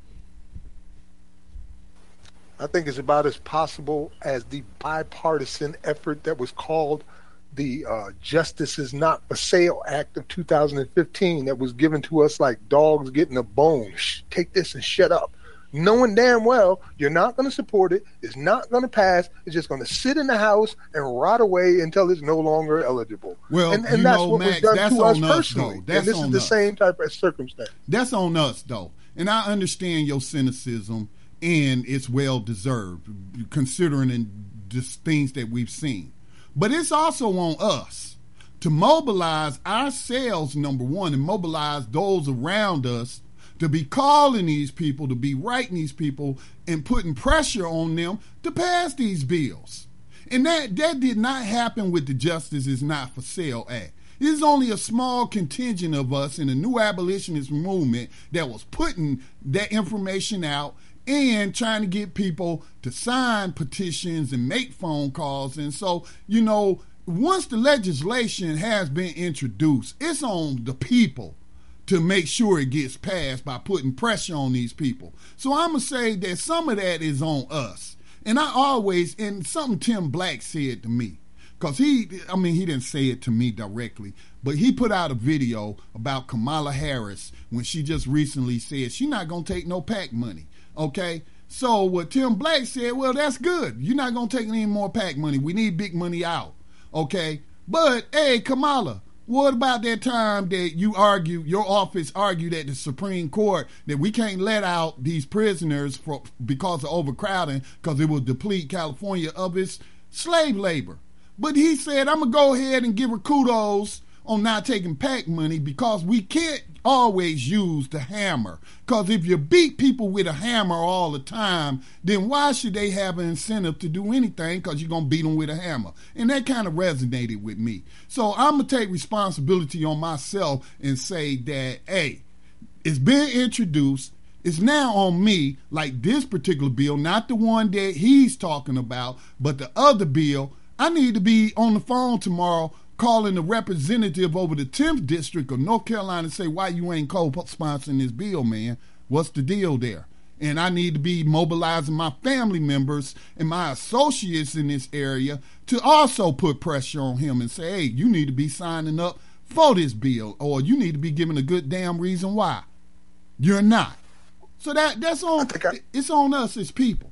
Speaker 3: I think it's about as possible as the bipartisan effort that was called the uh, Justice is Not for Sale Act of two thousand fifteen that was given to us like dogs getting a bone. Shh, take this and shut up. Knowing damn well you're not going to support it, it's not going to pass, it's just going to sit in the House and rot away until it's no longer eligible.
Speaker 1: Well,
Speaker 3: and, and
Speaker 1: you
Speaker 3: that's
Speaker 1: know,
Speaker 3: what
Speaker 1: Max,
Speaker 3: was done
Speaker 1: that's
Speaker 3: to us
Speaker 1: on us,
Speaker 3: personally.
Speaker 1: though. That's
Speaker 3: and this
Speaker 1: on
Speaker 3: is the
Speaker 1: us.
Speaker 3: same type of circumstance.
Speaker 1: That's on us, though. And I understand your cynicism, and it's well deserved, considering the things that we've seen. But it's also on us to mobilize ourselves, number one, and mobilize those around us to be calling these people, to be writing these people, and putting pressure on them to pass these bills. And that, that did not happen with the Justice is Not for Sale Act. It is only a small contingent of us in the new abolitionist movement that was putting that information out and trying to get people to sign petitions and make phone calls. And so, you know, once the legislation has been introduced, it's on the people to make sure it gets passed by putting pressure on these people. So I'm going to say that some of that is on us. And I always, and something Tim Black said to me, because he, I mean, he didn't say it to me directly, but he put out a video about Kamala Harris when she just recently said she's not going to take no PAC money. Okay, so what Tim Black said, well, that's good. You're not going to take any more PAC money. We need big money out. Okay, but hey, Kamala, what about that time that you argue, your office argued at the Supreme Court that we can't let out these prisoners for because of overcrowding because it will deplete California of its slave labor? But he said, I'm going to go ahead and give her kudos on not taking PAC money because we can't always use the hammer. Because if you beat people with a hammer all the time, then why should they have an incentive to do anything? Because you're going to beat them with a hammer. And that kind of resonated with me. So I'm going to take responsibility on myself and say that, hey, it's been introduced. It's now on me, like this particular bill, not the one that he's talking about, but the other bill. I need to be on the phone tomorrow calling the representative over the tenth District of North Carolina and say, why you ain't co-sponsoring this bill, man? What's the deal there? And I need to be mobilizing my family members and my associates in this area to also put pressure on him and say, hey, you need to be signing up for this bill, or you need to be giving a good damn reason why. You're not. So that that's on, I, it's on us as people.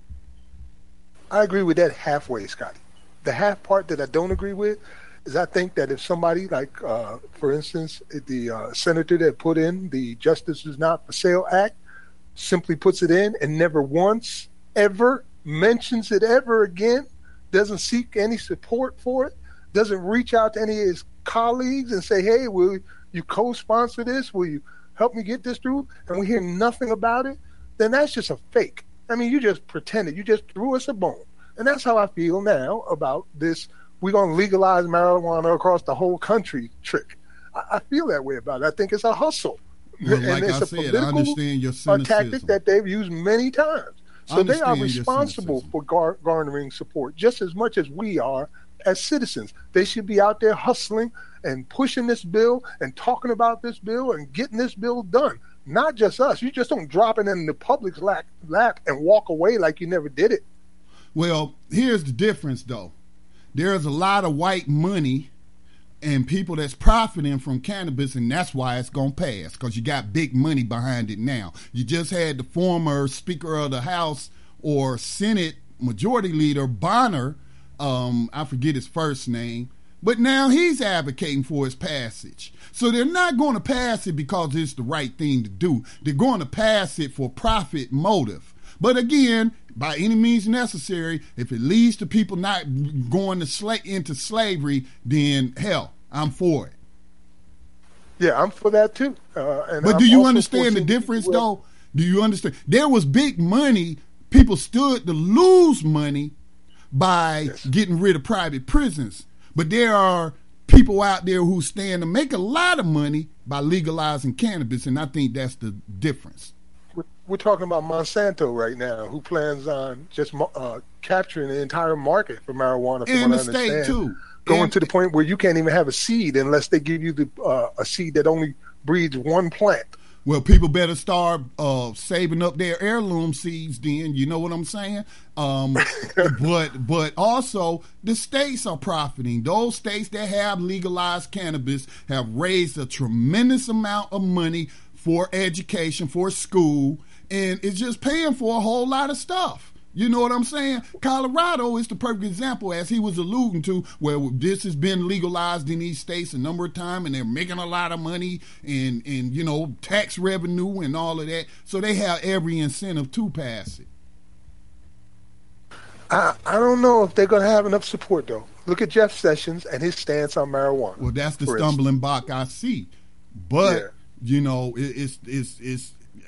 Speaker 3: I agree with that halfway, Scotty. The half part that I don't agree with is I think that if somebody like, uh, for instance, the uh, senator that put in the Justice is Not for Sale Act simply puts it in and never once, ever mentions it ever again, doesn't seek any support for it, doesn't reach out to any of his colleagues and say, hey, will you co-sponsor this? Will you help me get this through? And we hear nothing about it, then that's just a fake. I mean, you just pretended. You just threw us a bone. And that's how I feel now about this we're going to legalize marijuana across the whole country trick. I, I feel that way about it. I think it's a hustle.
Speaker 1: Well,
Speaker 3: and
Speaker 1: like
Speaker 3: it's
Speaker 1: I
Speaker 3: a
Speaker 1: said, I understand your cynicism.
Speaker 3: tactic that they've used many times. So they are responsible for gar- garnering support just as much as we are as citizens. They should be out there hustling and pushing this bill and talking about this bill and getting this bill done. Not just us. You just don't drop it in the public's lap, lap and walk away like you never did it.
Speaker 1: Well, here's the difference, though. There's a lot of white money and people that's profiting from cannabis, and that's why it's going to pass, because you got big money behind it now. You just had the former Speaker of the House or Senate Majority Leader Bonner, um, I forget his first name, but now he's advocating for its passage. So they're not going to pass it because it's the right thing to do. They're going to pass it for profit motive. But again, by any means necessary, if it leads to people not going to sla- into slavery, then hell, I'm for it.
Speaker 3: Yeah, I'm for that too. Uh, and
Speaker 1: but
Speaker 3: I'm
Speaker 1: do you
Speaker 3: also
Speaker 1: understand the
Speaker 3: forcing
Speaker 1: difference,
Speaker 3: people-
Speaker 1: though? Do you understand? There was big money. People stood to lose money by
Speaker 3: Yes.
Speaker 1: getting rid of private prisons. But there are people out there who stand to make a lot of money by legalizing cannabis, and I think that's the difference.
Speaker 3: We're, we're talking about Monsanto right now, who plans on just uh, capturing the entire market for marijuana. From
Speaker 1: And
Speaker 3: what
Speaker 1: the
Speaker 3: I understand,
Speaker 1: state, too.
Speaker 3: going
Speaker 1: And-
Speaker 3: to the point where you can't even have a seed unless they give you the uh, a seed that only breeds one plant.
Speaker 1: Well, people better start uh, saving up their heirloom seeds then, you know what I'm saying? Um, but but also, the states are profiting. Those states that have legalized cannabis have raised a tremendous amount of money for education, for school, and it's just paying for a whole lot of stuff. You know what I'm saying? Colorado is the perfect example, as he was alluding to, where this has been legalized in these states a number of times, and they're making a lot of money and, and you know, tax revenue and all of that. So they have every incentive to pass it.
Speaker 3: I, I don't know if they're going to have enough support, though. Look at Jeff Sessions and his stance on marijuana.
Speaker 1: Well, that's the
Speaker 3: for
Speaker 1: stumbling block I see. But,
Speaker 3: Yeah.
Speaker 1: you know, it, it's, it's, it's,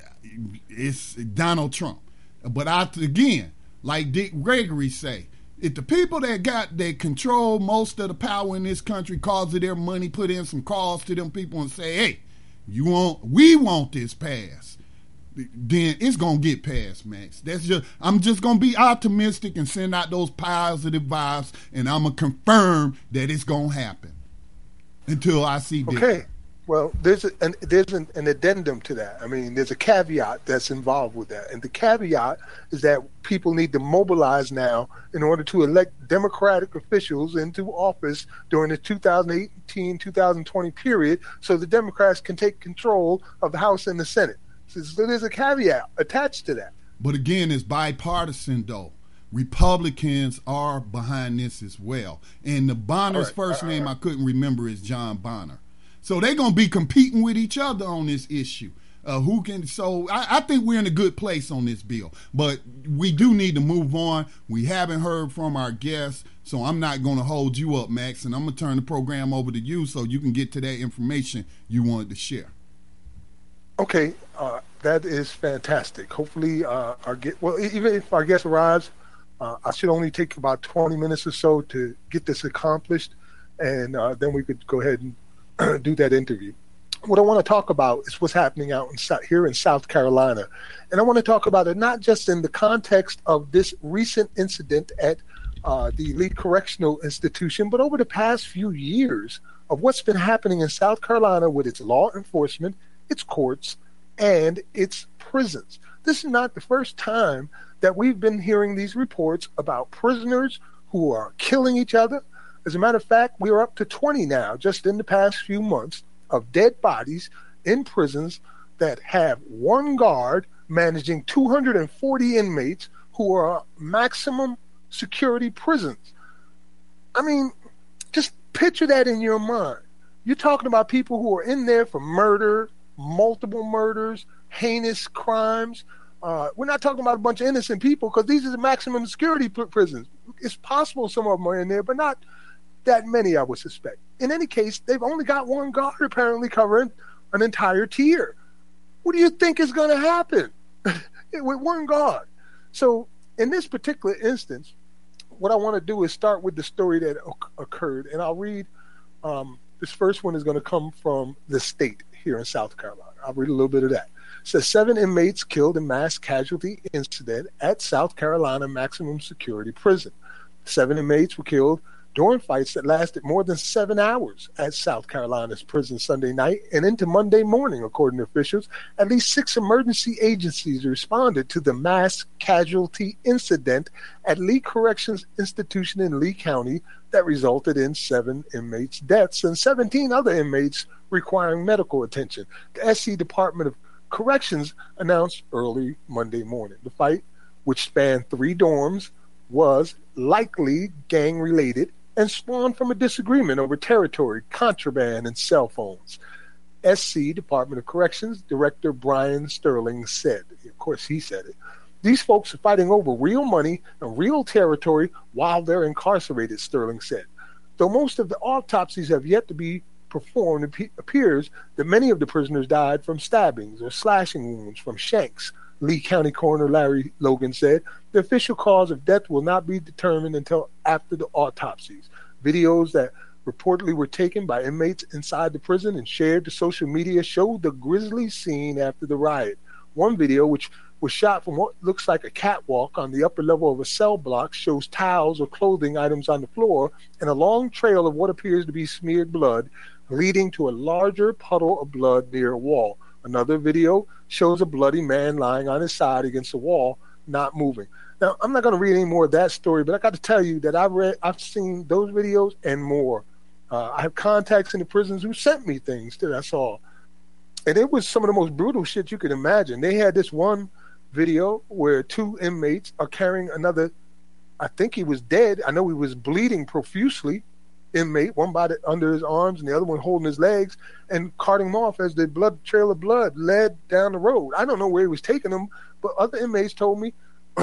Speaker 1: it's Donald Trump. But I, again, like Dick Gregory say, if the people that got that control most of the power in this country, cause of their money, put in some calls to them people and say, hey, you want, we want this passed, then it's gonna get passed, Max. That's just, I'm just gonna be optimistic and send out those positive vibes, and I'm gonna confirm that it's gonna happen until I see different.
Speaker 3: Okay. Well, there's a, an, there's an, an addendum to that. I mean, there's a caveat that's involved with that. And the caveat is that people need to mobilize now in order to elect Democratic officials into office during the two thousand eighteen two thousand twenty period so the Democrats can take control of the House and the Senate. So there's a caveat attached to that.
Speaker 1: But again, it's bipartisan, though. Republicans are behind this as well. And the Bonner's
Speaker 3: All right,
Speaker 1: first
Speaker 3: all
Speaker 1: name
Speaker 3: right.
Speaker 1: I couldn't remember is John Bonner. So they're going to be competing with each other on this issue. Uh, who can? So I, I think we're in a good place on this bill. But we do need to move on. We haven't heard from our guests, so I'm not going to hold you up, Max, and I'm going to turn the program over to you so you can get to that information you wanted to share.
Speaker 3: Okay, uh, that is fantastic. Hopefully, uh, our get well, e- even if our guest arrives, uh, I should only take about twenty minutes or so to get this accomplished, and uh, then we could go ahead and do that interview. What I want to talk about is what's happening out in South, here in South Carolina, and I want to talk about it not just in the context of this recent incident at uh, the Lee Correctional Institution, but over the past few years of what's been happening in South Carolina with its law enforcement, its courts, and its prisons. This is not the first time that we've been hearing these reports about prisoners who are killing each other. As a matter of fact, we are up to twenty now, just in the past few months, of dead bodies in prisons that have one guard managing two hundred forty inmates who are maximum security prisons. I mean, just picture that in your mind. You're talking about people who are in there for murder, multiple murders, heinous crimes. Uh, we're not talking about a bunch of innocent people because these are the maximum security pr- prisons. It's possible some of them are in there, but not that many, I would suspect. In any case, they've only got one guard apparently covering an entire tier. What do you think is going to happen with one guard? So in this particular instance, what I want to do is start with the story that o- occurred, and I'll read, um, this first one is going to come from the state here in South Carolina. I'll read a little bit of that. It says, seven inmates killed in mass casualty incident at South Carolina Maximum Security Prison. Seven inmates were killed during fights that lasted more than seven hours at South Carolina's prison Sunday night and into Monday morning, according to officials. At least six emergency agencies responded to the mass casualty incident at Lee Corrections Institution in Lee County that resulted in seven inmates' deaths and seventeen other inmates requiring medical attention. The S C Department of Corrections announced early Monday morning. The fight, which spanned three dorms, was likely gang-related and spawned from a disagreement over territory, contraband, and cell phones. S C Department of Corrections Director Brian Sterling said, of course he said it, these folks are fighting over real money and real territory while they're incarcerated, Sterling said. Though most of the autopsies have yet to be performed, it appears that many of the prisoners died from stabbings or slashing wounds from shanks. Lee County Coroner Larry Logan said the official cause of death will not be determined until after the autopsies. Videos that reportedly were taken by inmates inside the prison and shared to social media showed the grisly scene after the riot. One video, which was shot from what looks like a catwalk on the upper level of a cell block, shows towels or clothing items on the floor and a long trail of what appears to be smeared blood, leading to a larger puddle of blood near a wall. Another video shows a bloody man lying on his side against a wall, not moving. Now, I'm not going to read any more of that story, but I got to tell you that I've read, I've seen those videos and more. Uh, I have contacts in the prisons who sent me things that I saw, and it was some of the most brutal shit you could imagine. They had this one video where two inmates are carrying another. I think he was dead. I know he was bleeding profusely. Inmate, one by the, under his arms and the other one holding his legs, and carting him off as the blood trail of blood led down the road. I don't know where he was taking them, but other inmates told me,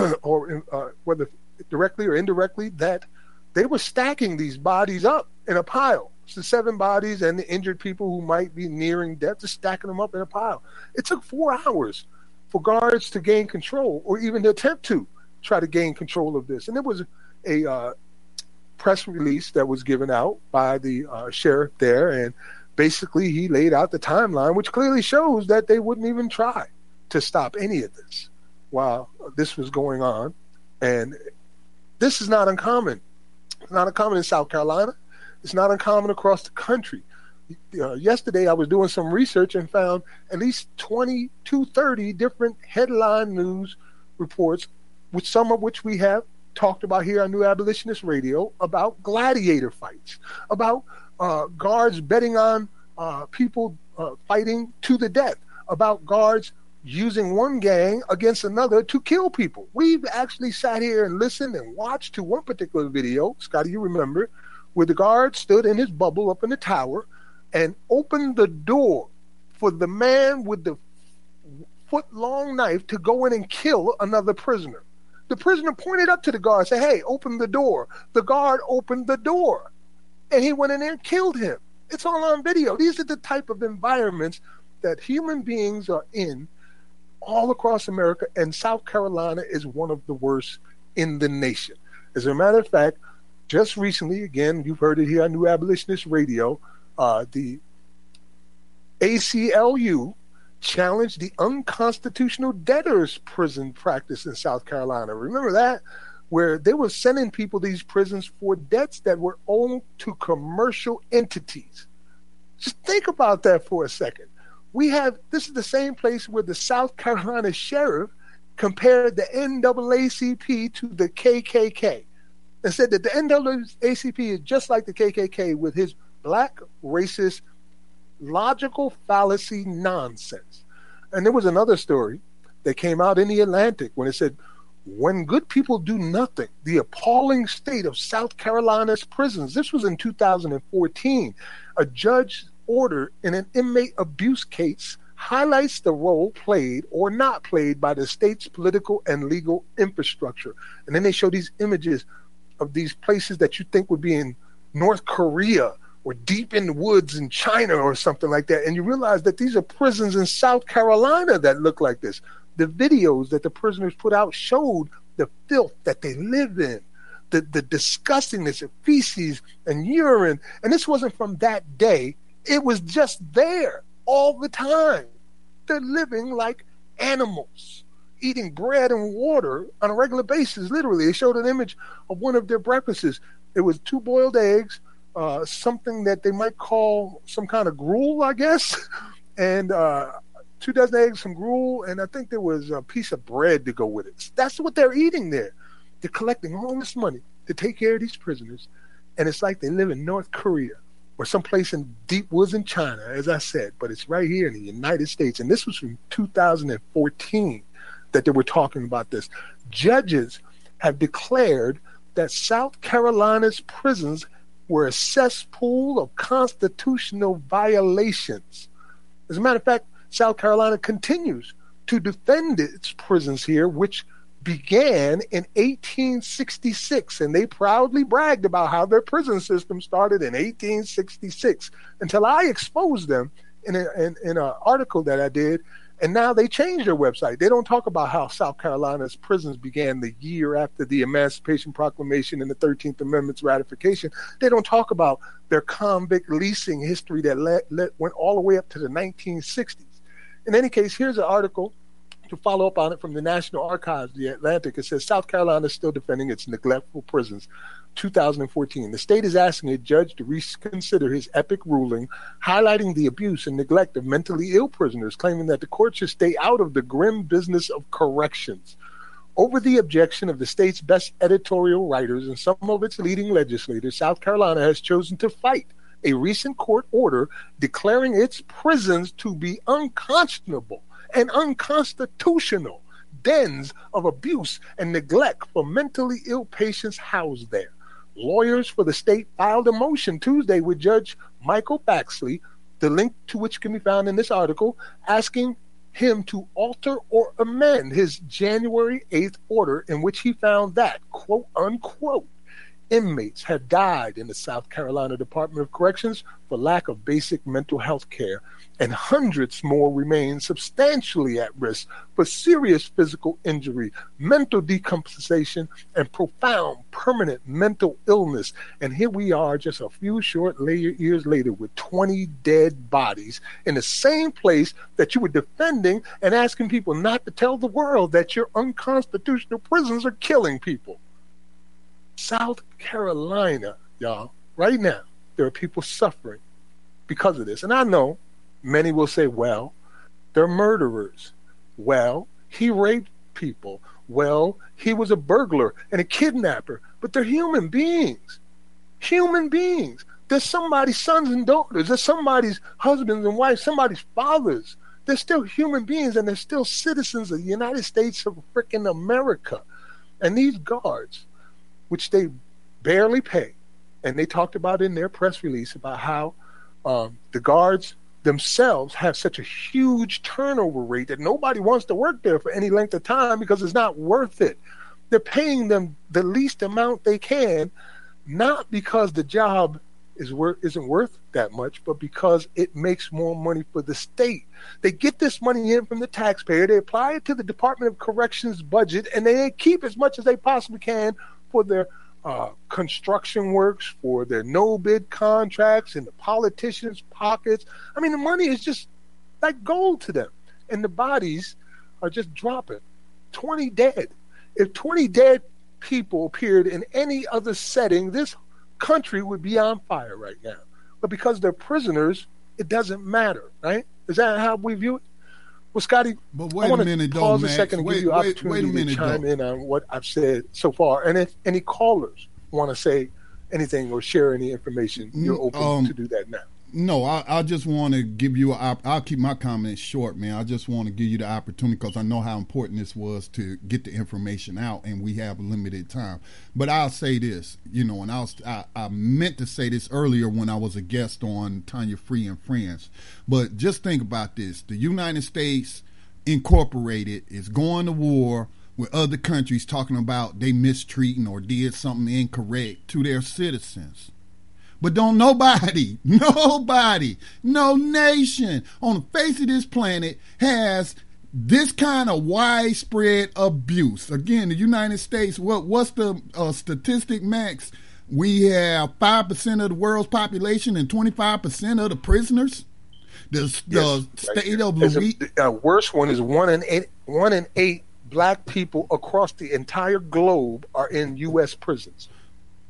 Speaker 3: or uh, whether directly or indirectly, that they were stacking these bodies up in a pile. It's the seven bodies and the injured people who might be nearing death, just stacking them up in a pile. It took four hours for guards to gain control, or even to attempt to try to gain control of this. And there was a uh, press release that was given out by the uh, sheriff there, and basically he laid out the timeline, which clearly shows that they wouldn't even try to stop any of this while this was going on. And this is not uncommon. It's not uncommon in South Carolina. It's not uncommon across the country. Uh, yesterday I was doing some research and found at least twenty to thirty different headline news reports, with some of which we have talked about here on New Abolitionist Radio, about gladiator fights, about uh, guards betting on uh, people uh, fighting to the death, about guards using one gang against another to kill people. We've actually sat here and listened and watched to one particular video, Scotty, you remember, where the guard stood in his bubble up in the tower and opened the door for the man with the foot-long knife to go in and kill another prisoner. The prisoner pointed up to the guard and said, hey, open the door. The guard opened the door, and he went in there and killed him. It's all on video. These are the type of environments that human beings are in all across America, and South Carolina is one of the worst in the nation. As a matter of fact, just recently, again, you've heard it here on New Abolitionist Radio, uh, the A C L U challenged the unconstitutional debtors prison practice in South Carolina. Remember that? Where they were sending people to these prisons for debts that were owed to commercial entities. Just think about that for a second. We have, this is the same place where the South Carolina sheriff compared the N double A C P to the K K K and said that the N double A C P is just like the K K K with his black, racist, logical fallacy nonsense. And there was another story that came out in the Atlantic when it said, when good people do nothing, the appalling state of South Carolina's prisons. This was in two thousand fourteen. A judge's order in an inmate abuse case highlights the role played or not played by the state's political and legal infrastructure. And then they show these images of these places that you think would be in North Korea or deep in the woods in China or something like that. And you realize that these are prisons in South Carolina that look like this. The videos that the prisoners put out showed the filth that they live in, the, the disgustingness of feces and urine. And this wasn't from that day. It was just there all the time. They're living like animals, eating bread and water on a regular basis, literally. They showed an image of one of their breakfasts. It was two boiled eggs, uh, something that they might call some kind of gruel, I guess, and uh, two dozen eggs, some gruel, and I think there was a piece of bread to go with it. That's what they're eating there. They're collecting all this money to take care of these prisoners, and it's like they live in North Korea or someplace in deep woods in China, as I said, but it's right here in the United States. And this was from two thousand fourteen that they were talking about this. Judges have declared that South Carolina's prisons were a cesspool of constitutional violations. As a matter of fact, South Carolina continues to defend its prisons here, which began in eighteen sixty-six, and they proudly bragged about how their prison system started in eighteen sixty-six until I exposed them in a, in, in an article that I did, and now they changed their website. They don't talk about how South Carolina's prisons began the year after the Emancipation Proclamation and the thirteenth Amendment's ratification. They don't talk about their convict leasing history that let, let, went all the way up to the nineteen sixties. In any case, here's an article to follow up on it from the National Archives, The Atlantic. It says, South Carolina is still defending its neglectful prisons. two thousand fourteen. The state is asking a judge to reconsider his epic ruling, highlighting the abuse and neglect of mentally ill prisoners, claiming that the court should stay out of the grim business of corrections. Over the objection of the state's best editorial writers and some of its leading legislators, South Carolina has chosen to fight a recent court order declaring its prisons to be unconscionable and unconstitutional dens of abuse and neglect for mentally ill patients housed there. Lawyers for the state filed a motion Tuesday with Judge Michael Baxley, the link to which can be found in this article, asking him to alter or amend his January eighth order in which he found that, quote unquote, inmates have died in the South Carolina Department of Corrections for lack of basic mental health care, and hundreds more remain substantially at risk for serious physical injury, mental decompensation, and profound permanent mental illness. And here we are just a few short years later with twenty dead bodies in the same place that you were defending and asking people not to tell the world that your unconstitutional prisons are killing people. South Carolina, y'all, right now, there are people suffering because of this. And I know many will say, well, they're murderers. Well, he raped people. Well, he was a burglar and a kidnapper. But they're human beings. Human beings. They're somebody's sons and daughters. They're somebody's husbands and wives, somebody's fathers. They're still human beings, and they're still citizens of the United States of frickin' America. And these guards, which they barely pay, and they talked about in their press release about how um, the guards themselves have such a huge turnover rate that nobody wants to work there for any length of time because it's not worth it. They're paying them the least amount they can, not because the job is worth isn't worth that much, but because it makes more money for the state. They get this money in from the taxpayer, they apply it to the Department of Corrections budget, and they keep as much as they possibly can for their uh, construction works, for their no-bid contracts, in the politicians' pockets. I mean, the money is just like gold to them, and the bodies are just dropping. twenty dead. If twenty dead people appeared in any other setting, this country would be on fire right now. But because they're prisoners, it doesn't matter, right? Is that how we view it? Well, Scotty,
Speaker 1: but wait
Speaker 3: I want
Speaker 1: a minute,
Speaker 3: to
Speaker 1: though,
Speaker 3: pause
Speaker 1: Max.
Speaker 3: a second and
Speaker 1: wait,
Speaker 3: give you
Speaker 1: wait,
Speaker 3: opportunity
Speaker 1: wait a minute,
Speaker 3: to chime
Speaker 1: though.
Speaker 3: in on what I've said so far. And if any callers want to say anything or share any information, you're open
Speaker 1: Um,
Speaker 3: to do that now.
Speaker 1: No, I, I just want to give you. A, I'll keep my comments short, man. I just want to give you the opportunity because I know how important this was to get the information out, and we have limited time. But I'll say this, you know, and I, was, I, I meant to say this earlier when I was a guest on Tanya Free and Friends. But just think about this: the United States Incorporated is going to war with other countries, talking about they mistreating or did something incorrect to their citizens. But don't nobody, nobody, no nation on the face of this planet has this kind of widespread abuse. Again, the United States, what what's the uh, statistic, Max? We have five percent of the world's population and twenty-five percent of the prisoners. The, the
Speaker 3: Yes,
Speaker 1: state
Speaker 3: right.
Speaker 1: of
Speaker 3: There's
Speaker 1: Louisiana.
Speaker 3: a, a worse one is one in eight, one in eight black people across the entire globe are in U S prisons.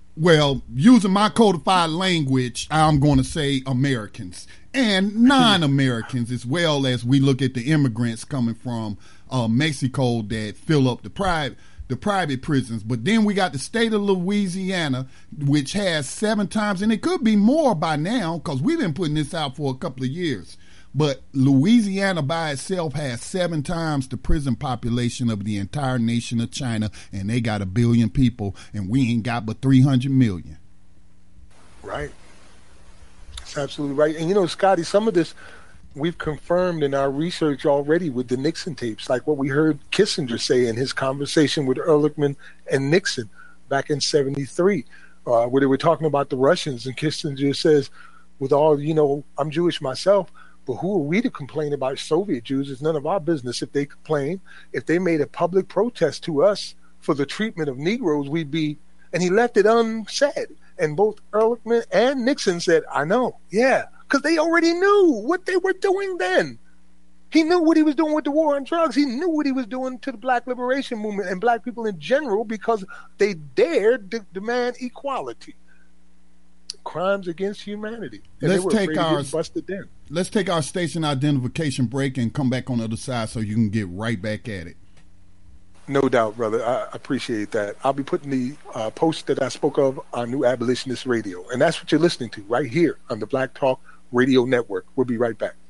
Speaker 1: well, using my codified language, I'm going to say Americans and non-Americans, as well as we look at the immigrants coming from uh, Mexico that fill up the private the private prisons. But then we got the state of Louisiana, which has seven times, and it could be more by now because we've been putting this out for a couple of years. But Louisiana by itself has seven times the prison population of the entire nation of China, and they got a billion people, and we ain't got but three hundred million.
Speaker 3: Right. That's absolutely right. And you know, Scotty, some of this we've confirmed in our research already with the Nixon tapes, like what we heard Kissinger say in his conversation with Ehrlichman and Nixon back in seventy-three, uh, where they were talking about the Russians, and Kissinger says, with all, you know, I'm Jewish myself, but who are we to complain about Soviet Jews? It's none of our business if they complain. If they made a public protest to us for the treatment of Negroes, we'd be, and he left it unsaid. And both Ehrlichman and Nixon said, I know, yeah, because they already knew what they were doing then. He knew what he was doing with the war on drugs. He knew what he was doing to the Black liberation movement and Black people in general, because they dared to demand equality. Crimes against humanity. And
Speaker 1: let's
Speaker 3: they were
Speaker 1: take our
Speaker 3: busted then.
Speaker 1: Let's take our station identification break and come back on the other side so you can get right back at it.
Speaker 3: No doubt, brother. I appreciate that. I'll be putting the uh, post that I spoke of on New Abolitionist Radio. And that's what you're listening to right here on the Black Talk Radio Network. We'll be right back.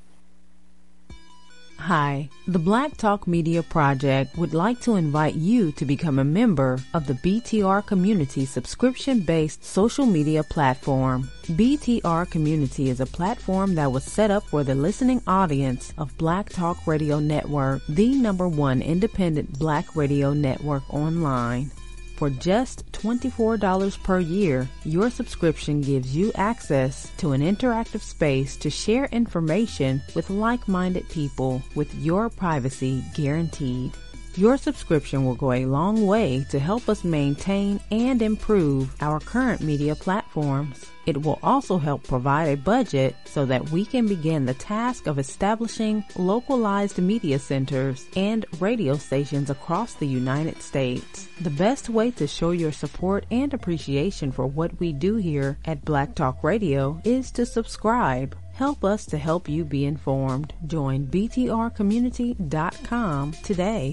Speaker 12: Hi, the Black Talk Media Project would like to invite you to become a member of the B T R Community subscription-based social media platform. B T R Community is a platform that was set up for the listening audience of Black Talk Radio Network, the number one independent Black radio network online. For just twenty-four dollars per year, your subscription gives you access to an interactive space to share information with like-minded people with your privacy guaranteed. Your subscription will go a long way to help us maintain and improve our current media platforms. It will also help provide a budget so that we can begin the task of establishing localized media centers and radio stations across the United States. The best way to show your support and appreciation for what we do here at Black Talk Radio is to subscribe. Help us to help you be informed. Join B T R community dot com today.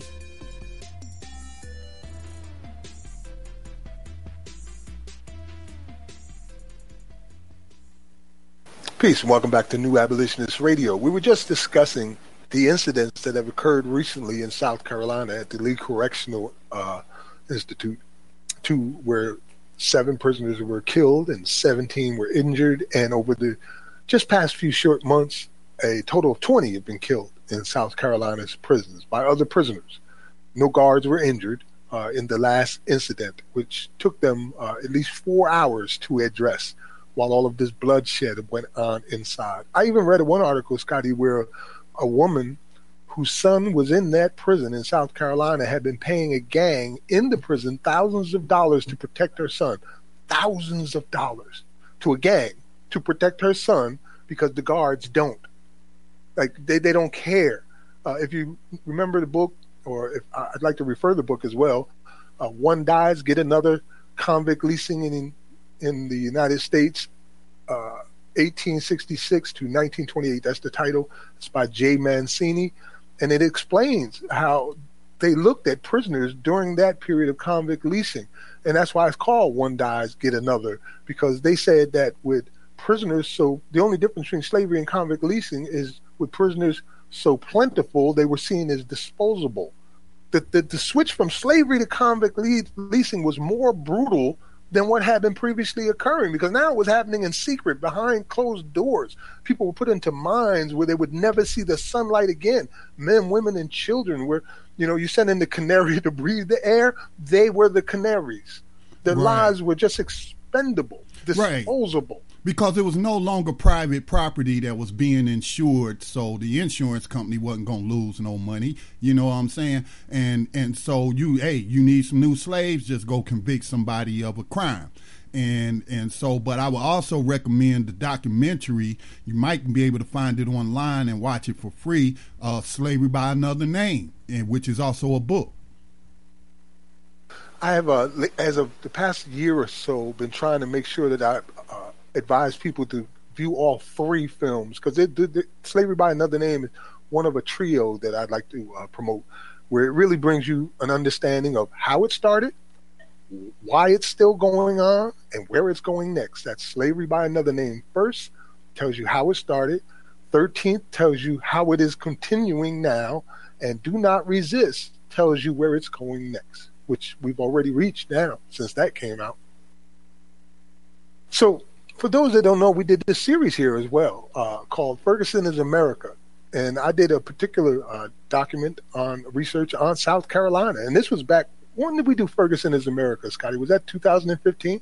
Speaker 3: Peace and welcome back to New Abolitionist Radio. We were just discussing the incidents that have occurred recently in South Carolina at the Lee Correctional uh, Institute, two where seven prisoners were killed and seventeen were injured, and over the just past few short months, a total of twenty have been killed in South Carolina's prisons by other prisoners. No guards were injured uh, in the last incident, which took them uh, at least four hours to address, while all of this bloodshed went on inside. I even read one article, Scotty, where a woman whose son was in that prison in South Carolina had been paying a gang in the prison thousands of dollars to protect her son. Thousands of dollars to a gang to protect her son because the guards don't. Like, they, they don't care. Uh, if you remember the book, or if I'd like to refer the book as well, uh, One Dies, Get Another, Convict Leasing in in the United States, uh, eighteen sixty-six to nineteen twenty-eight. That's the title. It's by Jay Mancini. And it explains how they looked at prisoners during that period of convict leasing. And that's why it's called One Dies, Get Another, because they said that with prisoners, so the only difference between slavery and convict leasing is with prisoners so plentiful, they were seen as disposable. The, the, the switch from slavery to convict le- leasing was more brutal than what had been previously occurring, because now it was happening in secret behind closed doors. People were put into mines where they would never see the sunlight again. Men, women, and children were, you know, you send in the canary to breathe the air. They were the canaries. Their right. lives were just expendable, disposable.
Speaker 1: Right. Because there was no longer private property that was being insured, so the insurance company wasn't going to lose no money. You know what I'm saying? And and so you, hey, you need some new slaves, just go convict somebody of a crime. And and so, but I would also recommend the documentary. You might be able to find it online and watch it for free, uh, Slavery by Another Name, and which is also a book.
Speaker 3: I have, uh, as of the past year or so, been trying to make sure that I uh, advise people to view all three films, because Slavery by Another Name is one of a trio that I'd like to uh, promote, where it really brings you an understanding of how it started, why it's still going on, and where it's going next. That's Slavery by Another Name first, tells you how it started. thirteenth tells you how it is continuing now, and Do Not Resist tells you where it's going next, which we've already reached now since that came out. So for those that don't know, we did this series here as well uh, called Ferguson is America. And I did a particular uh, document on research on South Carolina. And this was back, when did we do Ferguson is America, Scotty? Was that two thousand fifteen?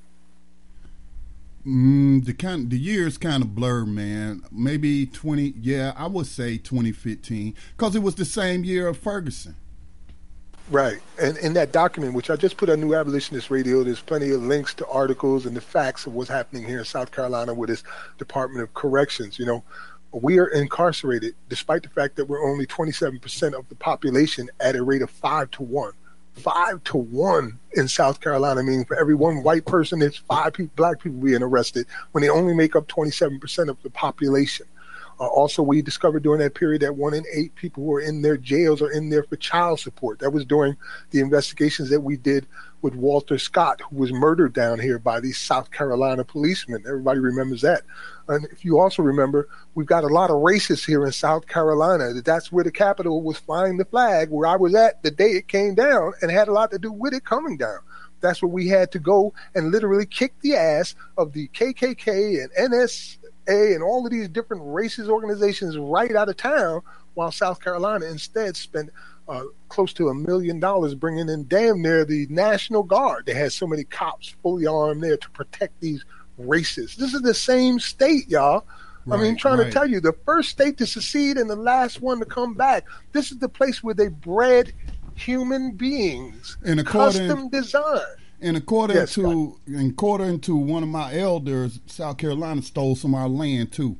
Speaker 1: Mm, the kind, the years kind of blur, man. Maybe twenty. Yeah, I would say twenty fifteen, because it was the same year of Ferguson.
Speaker 3: Right. And in that document, which I just put on New Abolitionist Radio, there's plenty of links to articles and the facts of what's happening here in South Carolina with this Department of Corrections. You know, we are incarcerated, despite the fact that we're only twenty-seven percent of the population, at a rate of five to one. Five to one in South Carolina, meaning for every one white person, there's five people, black people being arrested, when they only make up twenty-seven percent of the population. Uh, also, we discovered during that period that one in eight people who are in their jails are in there for child support. That was during the investigations that we did with Walter Scott, who was murdered down here by these South Carolina policemen. Everybody remembers that. And if you also remember, we've got a lot of racists here in South Carolina. That's where the Capitol was flying the flag, where I was at the day it came down, and had a lot to do with it coming down. That's where we had to go and literally kick the ass of the K K K and N S A and all of these different racist organizations right out of town, while South Carolina instead spent uh, close to a million dollars bringing in damn near the National Guard. They had so many cops fully armed there to protect these racists. This is the same state, y'all. Right, I mean, trying right. to tell you, the first state to secede and the last one to come back. This is the place where they bred human beings,
Speaker 1: and according,
Speaker 3: custom design.
Speaker 1: And according
Speaker 3: yes,
Speaker 1: to and according to one of my elders, South Carolina stole some of our land too.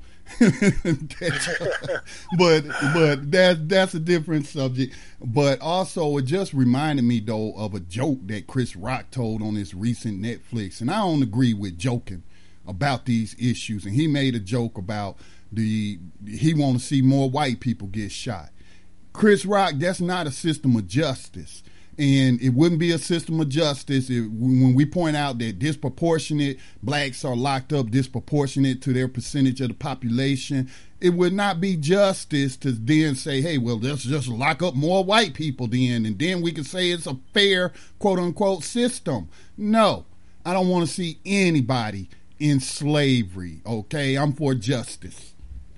Speaker 1: but but that that's a different subject. But also, it just reminded me though of a joke that Chris Rock told on his recent Netflix, and I don't agree with joking about these issues. And he made a joke about the he want to see more white people get shot. Chris Rock, that's not a system of justice. And it wouldn't be a system of justice if, when we point out that disproportionate blacks are locked up disproportionate to their percentage of the population. It would not be justice to then say, hey, well, let's just lock up more white people then, and then we can say it's a fair, quote unquote, system. No, I don't want to see anybody in slavery, okay? I'm for justice.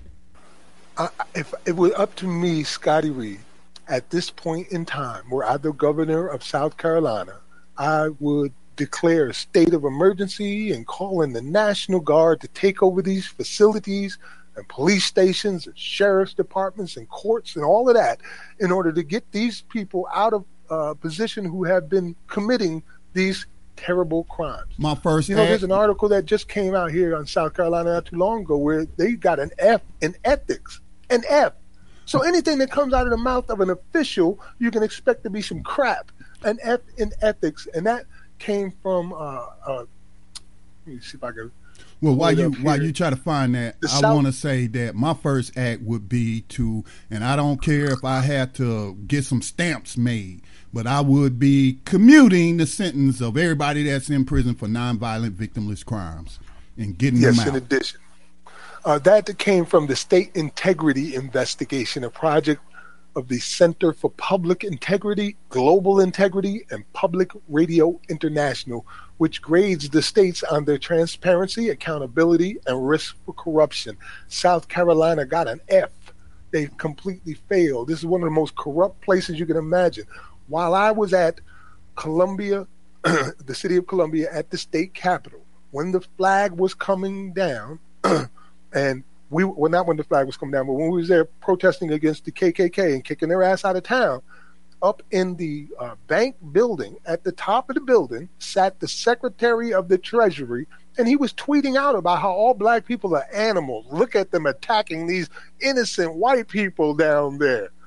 Speaker 3: Uh, if it were up to me, Scotty Reed, at this point in time, were I the governor of South Carolina, I would declare a state of emergency and call in the National Guard to take over these facilities and police stations and sheriff's departments and courts and all of that in order to get these people out of uh, position who have been committing these terrible crimes.
Speaker 1: My first,
Speaker 3: you know,
Speaker 1: ad-
Speaker 3: there's an article that just came out here on South Carolina not too long ago where they got an F in ethics, an F. So anything that comes out of the mouth of an official, you can expect to be some crap, an F in ethics, and that came from. Uh, uh, let me see if I can.
Speaker 1: Well, while you while you try to find that,
Speaker 3: The
Speaker 1: I
Speaker 3: South-
Speaker 1: want to say that my first act would be to, and I don't care if I had to get some stamps made, but I would be commuting the sentence of everybody that's in prison for nonviolent victimless crimes and getting
Speaker 3: Yes,
Speaker 1: them out.
Speaker 3: in addition. Uh, that came from the State Integrity Investigation, a project of the Center for Public Integrity, Global Integrity, and Public Radio International, which grades the states on their transparency, accountability, and risk for corruption. South Carolina got an F. They completely failed. This is one of the most corrupt places you can imagine. While I was at Columbia, the city of Columbia, at the state capitol, when the flag was coming down, and we well not when the flag was coming down, but when we was there protesting against the K K K and kicking their ass out of town, up in the uh, bank building, at the top of the building, sat the Secretary of the Treasury, and he was tweeting out about how all black people are animals. Look at them attacking these innocent white people down there.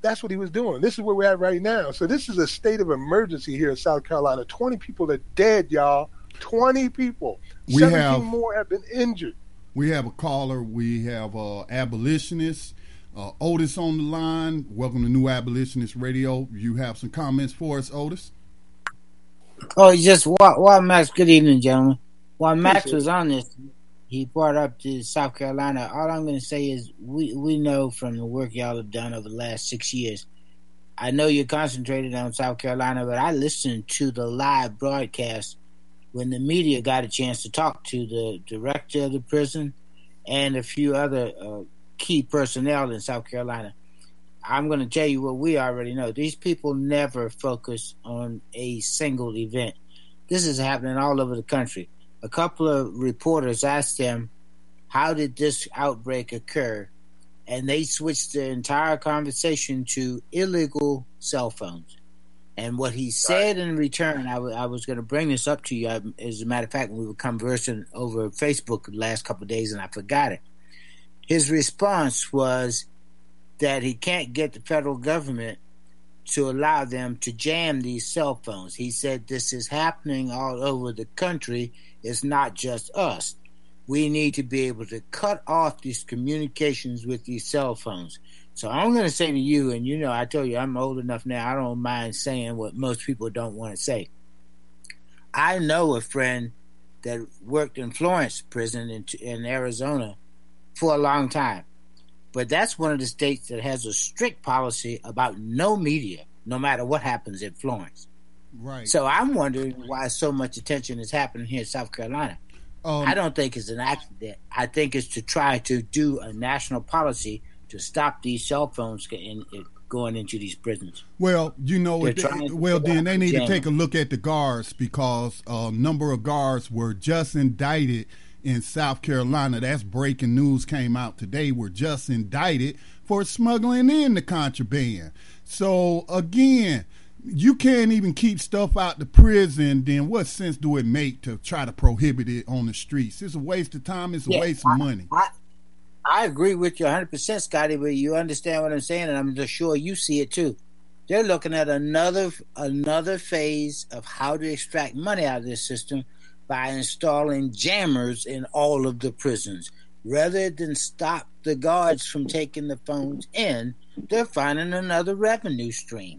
Speaker 3: That's what he was doing. This is where we're at right now. So this is a state of emergency here in South Carolina. twenty people are dead, y'all. twenty people.
Speaker 1: We
Speaker 3: seventeen
Speaker 1: have,
Speaker 3: more have been injured.
Speaker 1: We have a caller. We have uh, abolitionists. Uh, Otis on the line. Welcome to New Abolitionist Radio. You have some comments for us, Otis?
Speaker 13: Oh, just while, while Max, good evening, gentlemen. While Max was on this, he brought up to South Carolina. All I'm going to say is we, we know from the work y'all have done over the last six years. I know you're concentrated on South Carolina, but I listened to the live broadcast when the media got a chance to talk to the director of the prison and a few other uh, key personnel in South Carolina. I'm going to tell you what we already know. These people never focus on a single event. This is happening all over the country. A couple of reporters asked them, how did this outbreak occur? And they switched the entire conversation to illegal cell phones. And what he said in return, I, w- I was going to bring this up to you. I, as a matter of fact, we were conversing over Facebook the last couple of days, and I forgot it. His response was that he can't get the federal government to allow them to jam these cell phones. He said this is happening all over the country. It's not just us. We need to be able to cut off these communications with these cell phones. So I'm going to say to you, and you know, I told you I'm old enough now, I don't mind saying what most people don't want to say. I know a friend that worked in Florence prison in, in Arizona for a long time. But that's one of the states that has a strict policy about no media, no matter what happens in Florence.
Speaker 1: Right.
Speaker 13: So I'm wondering why so much attention is happening here in South Carolina. Um, I don't think it's an accident. I think it's to try to do a national policy to stop these cell phones in, in going into these prisons.
Speaker 1: Well, you know, they, well then they need to take a look at the guards, because a number of guards were just indicted in South Carolina. That's breaking news, came out today. Were just indicted for smuggling in the contraband. So again, you can't even keep stuff out the prison. Then what sense do it make to try to prohibit it on the streets? It's a waste of time. It's a yeah, waste
Speaker 13: I,
Speaker 1: of money.
Speaker 13: I, I agree with you one hundred percent, Scotty, but you understand what I'm saying, and I'm just sure you see it too. They're looking at another another phase of how to extract money out of this system by installing jammers in all of the prisons. Rather than stop the guards from taking the phones in, they're finding another revenue stream.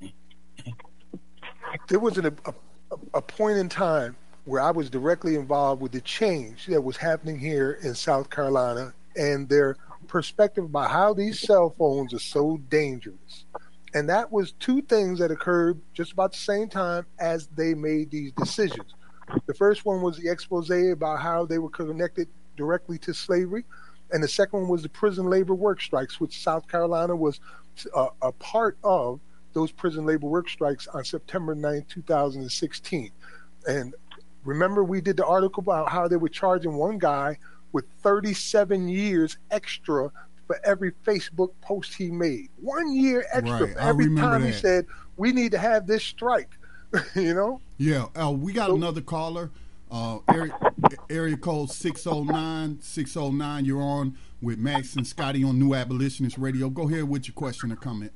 Speaker 3: There was an, a, a point in time where I was directly involved with the change that was happening here in South Carolina and their perspective about how these cell phones are so dangerous. And that was two things that occurred just about the same time as they made these decisions. The first one was the expose about how they were connected directly to slavery. And the second one was the prison labor work strikes, which South Carolina was a, a part of those prison labor work strikes on September ninth, two thousand sixteen. And remember, we did the article about how they were charging one guy with thirty-seven years extra for every Facebook post he made. One year extra
Speaker 1: right.
Speaker 3: for every time
Speaker 1: that.
Speaker 3: he said, we need to have this strike. You know?
Speaker 1: Yeah. Uh, we got
Speaker 3: so,
Speaker 1: another caller. Uh, area, area code six oh nine. six oh nine, you're on with Max and Scotty on New Abolitionist Radio. Go ahead with your question or comment.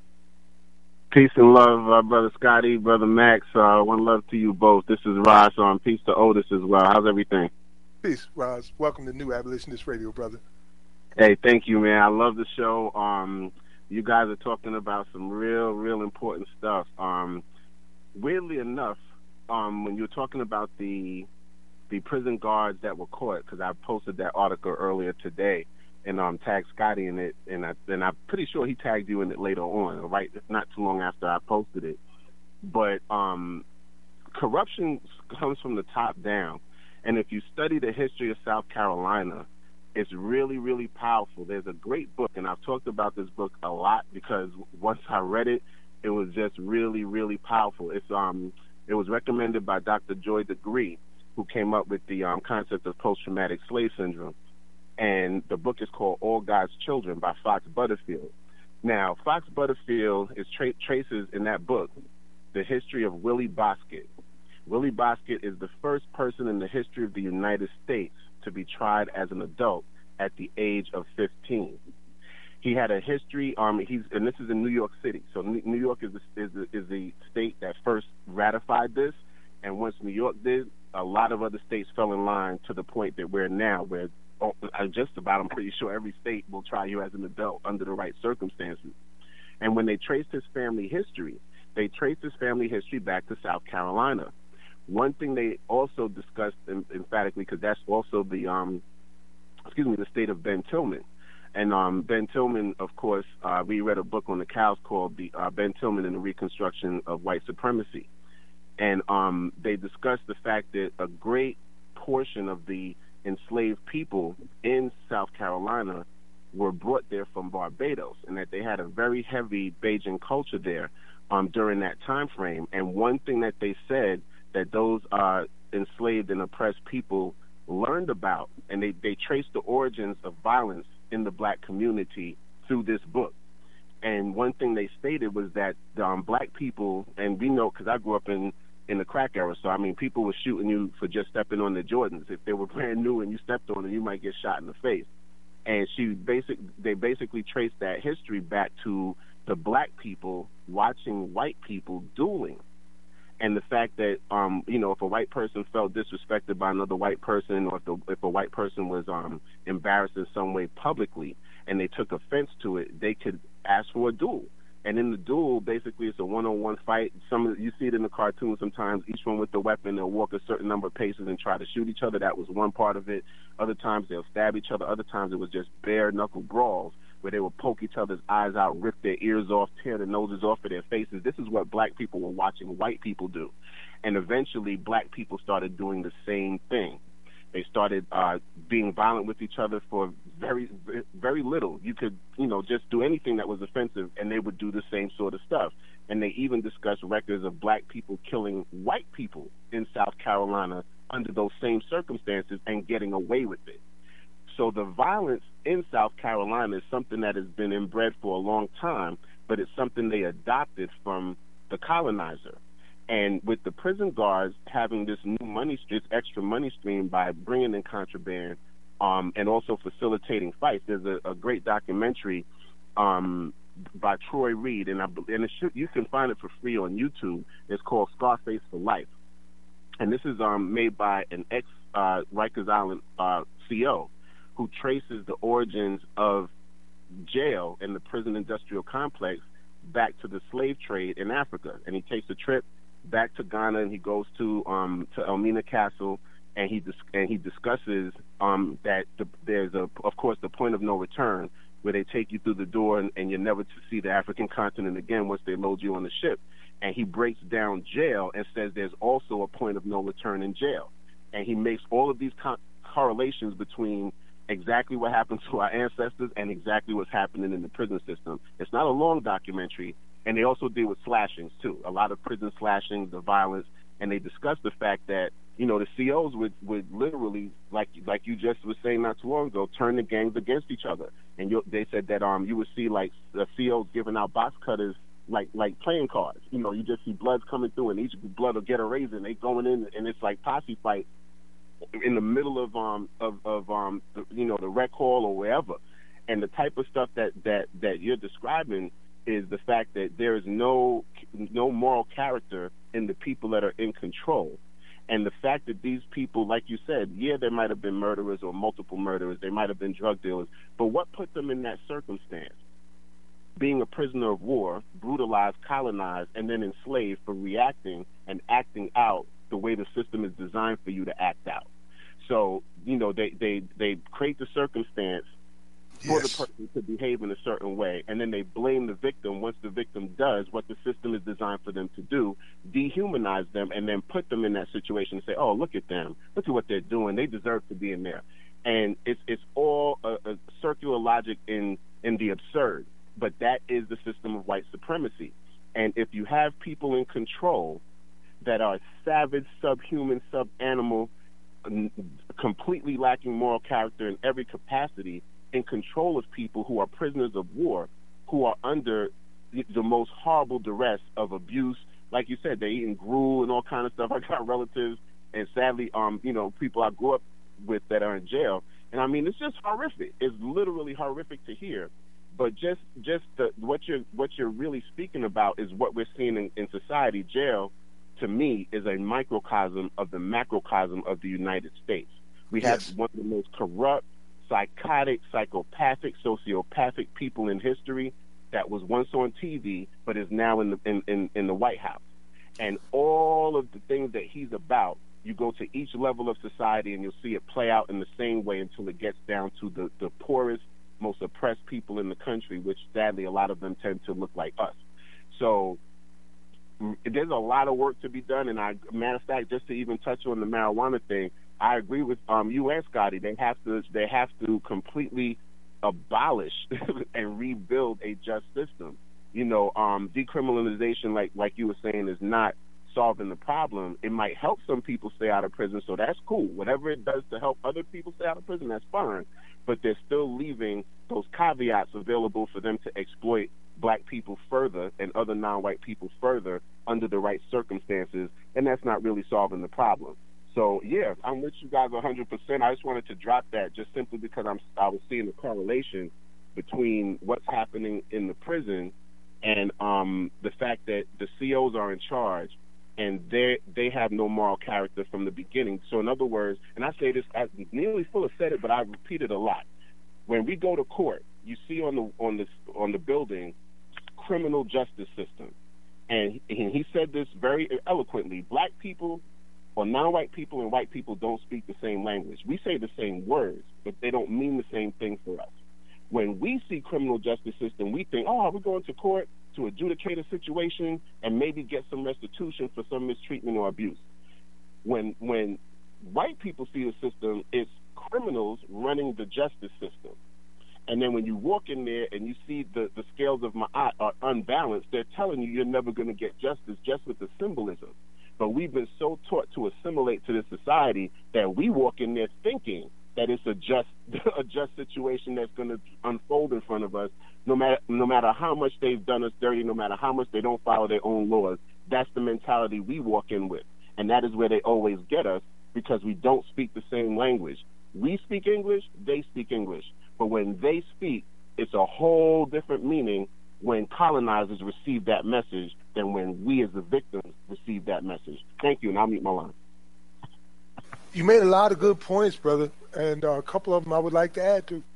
Speaker 14: Peace and love, uh, Brother Scotty, Brother Max. Uh, one love to you both. This is Ross on. Peace to Otis as well. How's everything?
Speaker 3: Peace, Ross. Welcome to New Abolitionist Radio, brother.
Speaker 14: Hey, thank you, man. I love the show. Um, you guys are talking about some real, real important stuff. Um, weirdly enough, um, when you were talking about the the prison guards that were caught, because I posted that article earlier today and um, tagged Scotty in it, and, I, and I'm pretty sure he tagged you in it later on, right? It's not too long after I posted it. But um, corruption comes from the top down. And if you study the history of South Carolina, it's really, really powerful. There's a great book, and I've talked about this book a lot because once I read it, it was just really, really powerful. It's um, it was recommended by Doctor Joy DeGruy, who came up with the um, concept of post-traumatic slave syndrome. And the book is called All God's Children by Fox Butterfield. Now, Fox Butterfield is tra- traces in that book the history of Willie Bosket. Willie Bosket is the first person in the history of the United States to be tried as an adult at the age of fifteen. He had a history. Um, he's and this is in New York City. So New York is the, is the, is the state that first ratified this, and once New York did, a lot of other states fell in line to the point that we're now, where oh, just about, I'm pretty sure every state will try you as an adult under the right circumstances. And when they traced his family history, they traced his family history back to South Carolina. One thing they also discussed emphatically, because that's also the, um, excuse me, the state of Ben Tillman. And um, Ben Tillman, of course, uh, we read a book on the cows called the uh, Ben Tillman and the Reconstruction of White Supremacy. And um, they discussed the fact that a great portion of the enslaved people in South Carolina were brought there from Barbados, and that they had a very heavy Bajan culture there um, during that time frame. And one thing that they said that those uh, enslaved and oppressed people learned about, and they, they traced the origins of violence in the black community through this book. And one thing they stated was that um, black people, and we know because I grew up in, in the crack era, so I mean people were shooting you for just stepping on the Jordans. If they were brand new and you stepped on them, you might get shot in the face. And she basic, they basically traced that history back to the black people watching white people dueling. And the fact that, um, you know, if a white person felt disrespected by another white person, or if, the, if a white person was um, embarrassed in some way publicly and they took offense to it, they could ask for a duel. And in the duel, basically, it's a one-on-one fight. Some you see it in the cartoons sometimes, each one with the weapon. They'll walk a certain number of paces and try to shoot each other. That was one part of it. Other times, they'll stab each other. Other times, it was just bare-knuckle brawls where they would poke each other's eyes out, rip their ears off, tear their noses off of their faces. This is what black people were watching white people do. And eventually, black people started doing the same thing. They started uh, being violent with each other for very, very little. You could, you know, just do anything that was offensive, and they would do the same sort of stuff. And they even discussed records of black people killing white people in South Carolina under those same circumstances and getting away with it. So the violence in South Carolina is something that has been inbred for a long time, but it's something they adopted from the colonizer. And with the prison guards having this new money, this extra money stream by bringing in contraband um, and also facilitating fights, there's a, a great documentary um, by Troy Reed, and, I, and it should, you can find it for free on YouTube. It's called Scarface for Life. And this is um, made by an ex-Rikers uh, Island uh, C O who traces the origins of jail and the prison industrial complex back to the slave trade in Africa. And he takes a trip back to Ghana, and he goes to um to Elmina Castle, and he dis- and he discusses um that the, there's a of course the point of no return, where they take you through the door and, and you're never to see the African continent again once they load you on the ship. And he breaks down jail and says there's also a point of no return in jail, and he makes all of these co- correlations between exactly what happened to our ancestors and exactly what's happening in the prison system. It's not a long documentary. And they also deal with slashings, too, a lot of prison slashings, the violence, and they discuss the fact that, you know, the C Os would, would literally, like like you just was saying not too long ago, turn the gangs against each other. And you, they said that um you would see, like, the C Os giving out box cutters like like playing cards. You know, you just see bloods coming through, and each blood will get a razor, and they going in, and it's like posse fight in the middle of, um of, of um the, you know, the rec hall or wherever. And the type of stuff that, that, that you're describing is the fact that there is no no moral character in the people that are in control. And the fact that these people, like you said, yeah, they might have been murderers or multiple murderers, they might have been drug dealers, but what put them in that circumstance? Being a prisoner of war, brutalized, colonized, and then enslaved for reacting and acting out the way the system is designed for you to act out. So, you know, they, they, they create the circumstance for yes. the person to behave in a certain way, and then they blame the victim once the victim does what the system is designed for them to do, dehumanize them, and then put them in that situation and say, oh, look at them, look at what they're doing, they deserve to be in there. And it's it's all a, a circular logic in, in the absurd, but that is the system of white supremacy. And if you have people in control that are savage, subhuman, sub-animal, completely lacking moral character in every capacity, in control of people who are prisoners of war, who are under the most horrible duress of abuse. Like you said, they're eating gruel and all kind of stuff. I got relatives and sadly, um, you know, people I grew up with that are in jail. And I mean, it's just horrific. It's literally horrific to hear But just just the, what you're what you're really speaking about is what we're seeing in, in society. Jail, to me, is a microcosm of the macrocosm of the United States. We
Speaker 3: Yes.
Speaker 14: have one of the most corrupt, psychotic, psychopathic, sociopathic people in history that was once on T V but is now in the in, in, in the White House. And all of the things that he's about, you go to each level of society and you'll see it play out in the same way until it gets down to the, the poorest, most oppressed people in the country, which sadly a lot of them tend to look like us. So mm, there's a lot of work to be done. And I, matter of fact, just to even touch on the marijuana thing, I agree with um, you and Scotty. They have to they have to completely abolish and rebuild a just system. You know, um, decriminalization, like like you were saying, is not solving the problem. It might help some people stay out of prison, so that's cool. Whatever it does to help other people stay out of prison, that's fine. But they're still leaving those caveats available for them to exploit black people further and other non-white people further under the right circumstances, and that's not really solving the problem. So, yeah, I'm with you guys one hundred percent. I just wanted to drop that just simply because I'm, I was seeing the correlation between what's happening in the prison and um, the fact that the C Os are in charge and they they have no moral character from the beginning. So, in other words, and I say this, I, Neely Fuller said it, but I repeat it a lot. When we go to court, you see on the on the on the building, criminal justice system, and, and he said this very eloquently. Black people or non-white people and white people don't speak the same language. We say the same words, but they don't mean the same thing for us. When we see criminal justice system, we think, oh, we're going to court to adjudicate a situation and maybe get some restitution for some mistreatment or abuse. When when white people see the system, it's criminals running the justice system. And then when you walk in there and you see the, the scales of Ma'at are unbalanced, they're telling you you're never going to get justice just with the symbolism. But we've been so taught to assimilate to this society that we walk in there thinking that it's a just a just situation that's going to unfold in front of us, no matter no matter how much they've done us dirty, no matter how much they don't follow their own laws. That's the mentality we walk in with, and that is where they always get us because we don't speak the same language. We speak English, they speak English, but when they speak, it's a whole different meaning when colonizers receive that message than when we as the victims receive that message. Thank you, and I'll mute my line.
Speaker 3: You made a lot of good points, brother, and uh, a couple of them I would like to add to.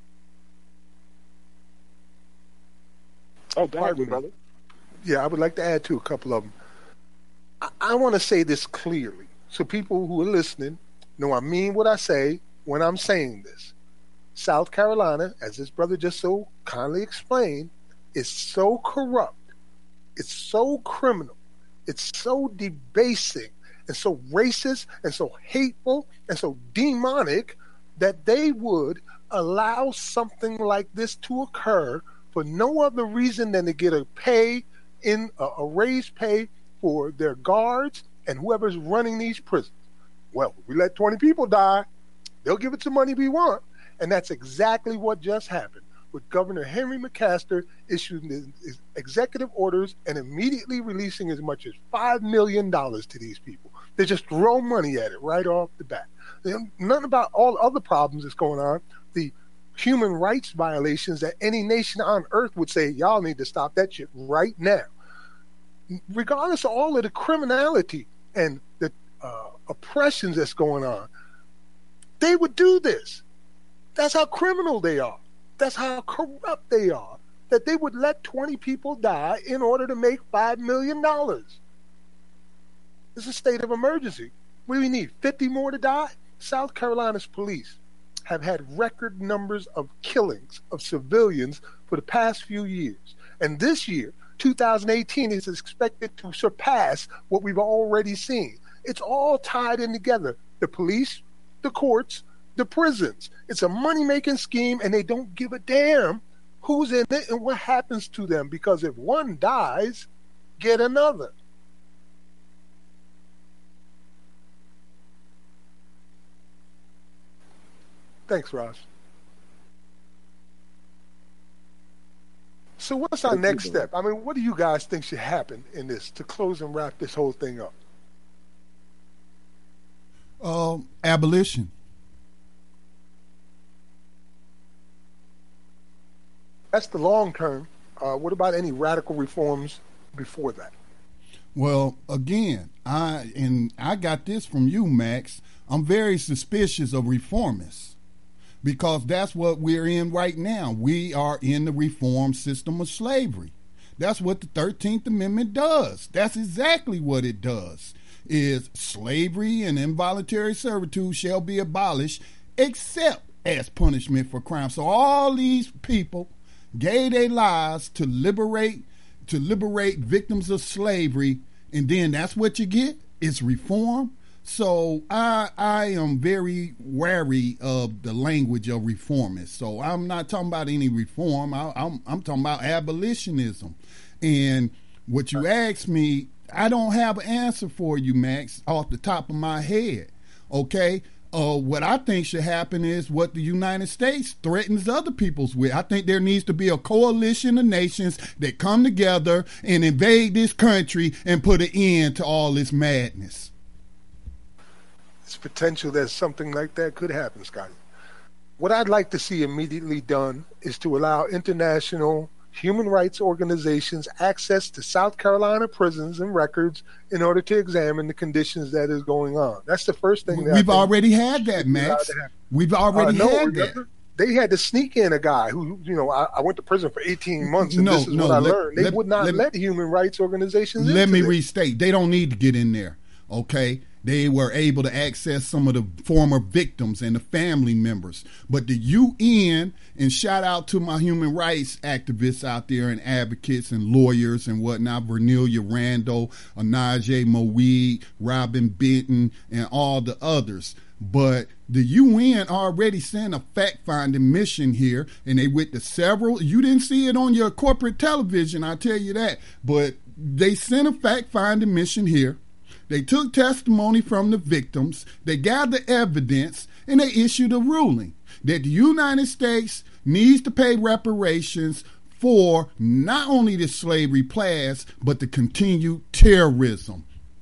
Speaker 14: Oh, go ahead, brother.
Speaker 3: Yeah, I would like to add to a couple of them. I, I want to say this clearly so people who are listening know I mean what I say when I'm saying this. South Carolina, as this brother just so kindly explained, is so corrupt, it's so criminal, it's so debasing, and so racist, and so hateful, and so demonic that they would allow something like this to occur for no other reason than to get a pay in a, a raised pay for their guards and whoever's running these prisons. Well, we let twenty people die, they'll give it the money we want, and that's exactly what just happened with Governor Henry McMaster issuing his executive orders and immediately releasing as much as five million dollars to these people. They just throw money at it right off the bat. Nothing about all the other problems that's going on, the human rights violations that any nation on earth would say, y'all need to stop that shit right now. Regardless of all of the criminality and the uh, oppressions that's going on, they would do this. That's how criminal they are. That's how corrupt they are, that they would let twenty people die in order to make five million dollars. It's a state of emergency. What do we need, fifty more to die? South Carolina's police have had record numbers of killings of civilians for the past few years. And this year, two thousand eighteen, is expected to surpass what we've already seen. It's all tied in together. The police, the courts, the prisons. It's a money-making scheme, and they don't give a damn who's in it and what happens to them, because if one dies, get another. Thanks, Ross. So what's our next step? I mean, what do you guys think should happen in this to close and wrap this whole thing up?
Speaker 1: Um, abolition.
Speaker 3: That's the long term. Uh, what about any radical reforms before that?
Speaker 1: Well, again, I and I got this from you, Max. I'm very suspicious of reformists because that's what we're in right now. We are in the reform system of slavery. That's what the thirteenth Amendment does. That's exactly what it does. Is slavery and involuntary servitude shall be abolished except as punishment for crime. So all these people gave their lives to liberate to liberate victims of slavery, and then that's what you get? It's reform? So I I am very wary of the language of reformists. So I'm not talking about any reform. I, I'm I'm talking about abolitionism. And what you asked me, I don't have an answer for you, Max, off the top of my head. Okay? Uh, what I think should happen is what the United States threatens other peoples with. I think there needs to be a coalition of nations that come together and invade this country and put an end to all this madness.
Speaker 3: It's potential that something like that could happen, Scotty. What I'd like to see immediately done is to allow international human rights organizations access to South Carolina prisons and records in order to examine the conditions that is going on. That's the first thing. That
Speaker 1: We've already had that, Max. We've already uh, no, had that.
Speaker 3: They had to sneak in a guy who, you know, I, I went to prison for eighteen months, and
Speaker 1: no,
Speaker 3: this is
Speaker 1: no,
Speaker 3: what I
Speaker 1: let,
Speaker 3: learned. They
Speaker 1: let,
Speaker 3: would not
Speaker 1: let,
Speaker 3: let human rights organizations in.
Speaker 1: Let me
Speaker 3: this.
Speaker 1: restate. They don't need to get in there, okay? They were able to access some of the former victims and the family members. But the U N, and shout out to my human rights activists out there and advocates and lawyers and whatnot, Vernelia Randall, Anaje Moeed, Robin Benton, and all the others. But the U N already sent a fact-finding mission here, and they went to several. You didn't see it on your corporate television, I tell you that. But they sent a fact-finding mission here. They took testimony from the victims, they gathered evidence, and they issued a ruling that the United States needs to pay reparations for not only the slavery past, but the continued terrorism.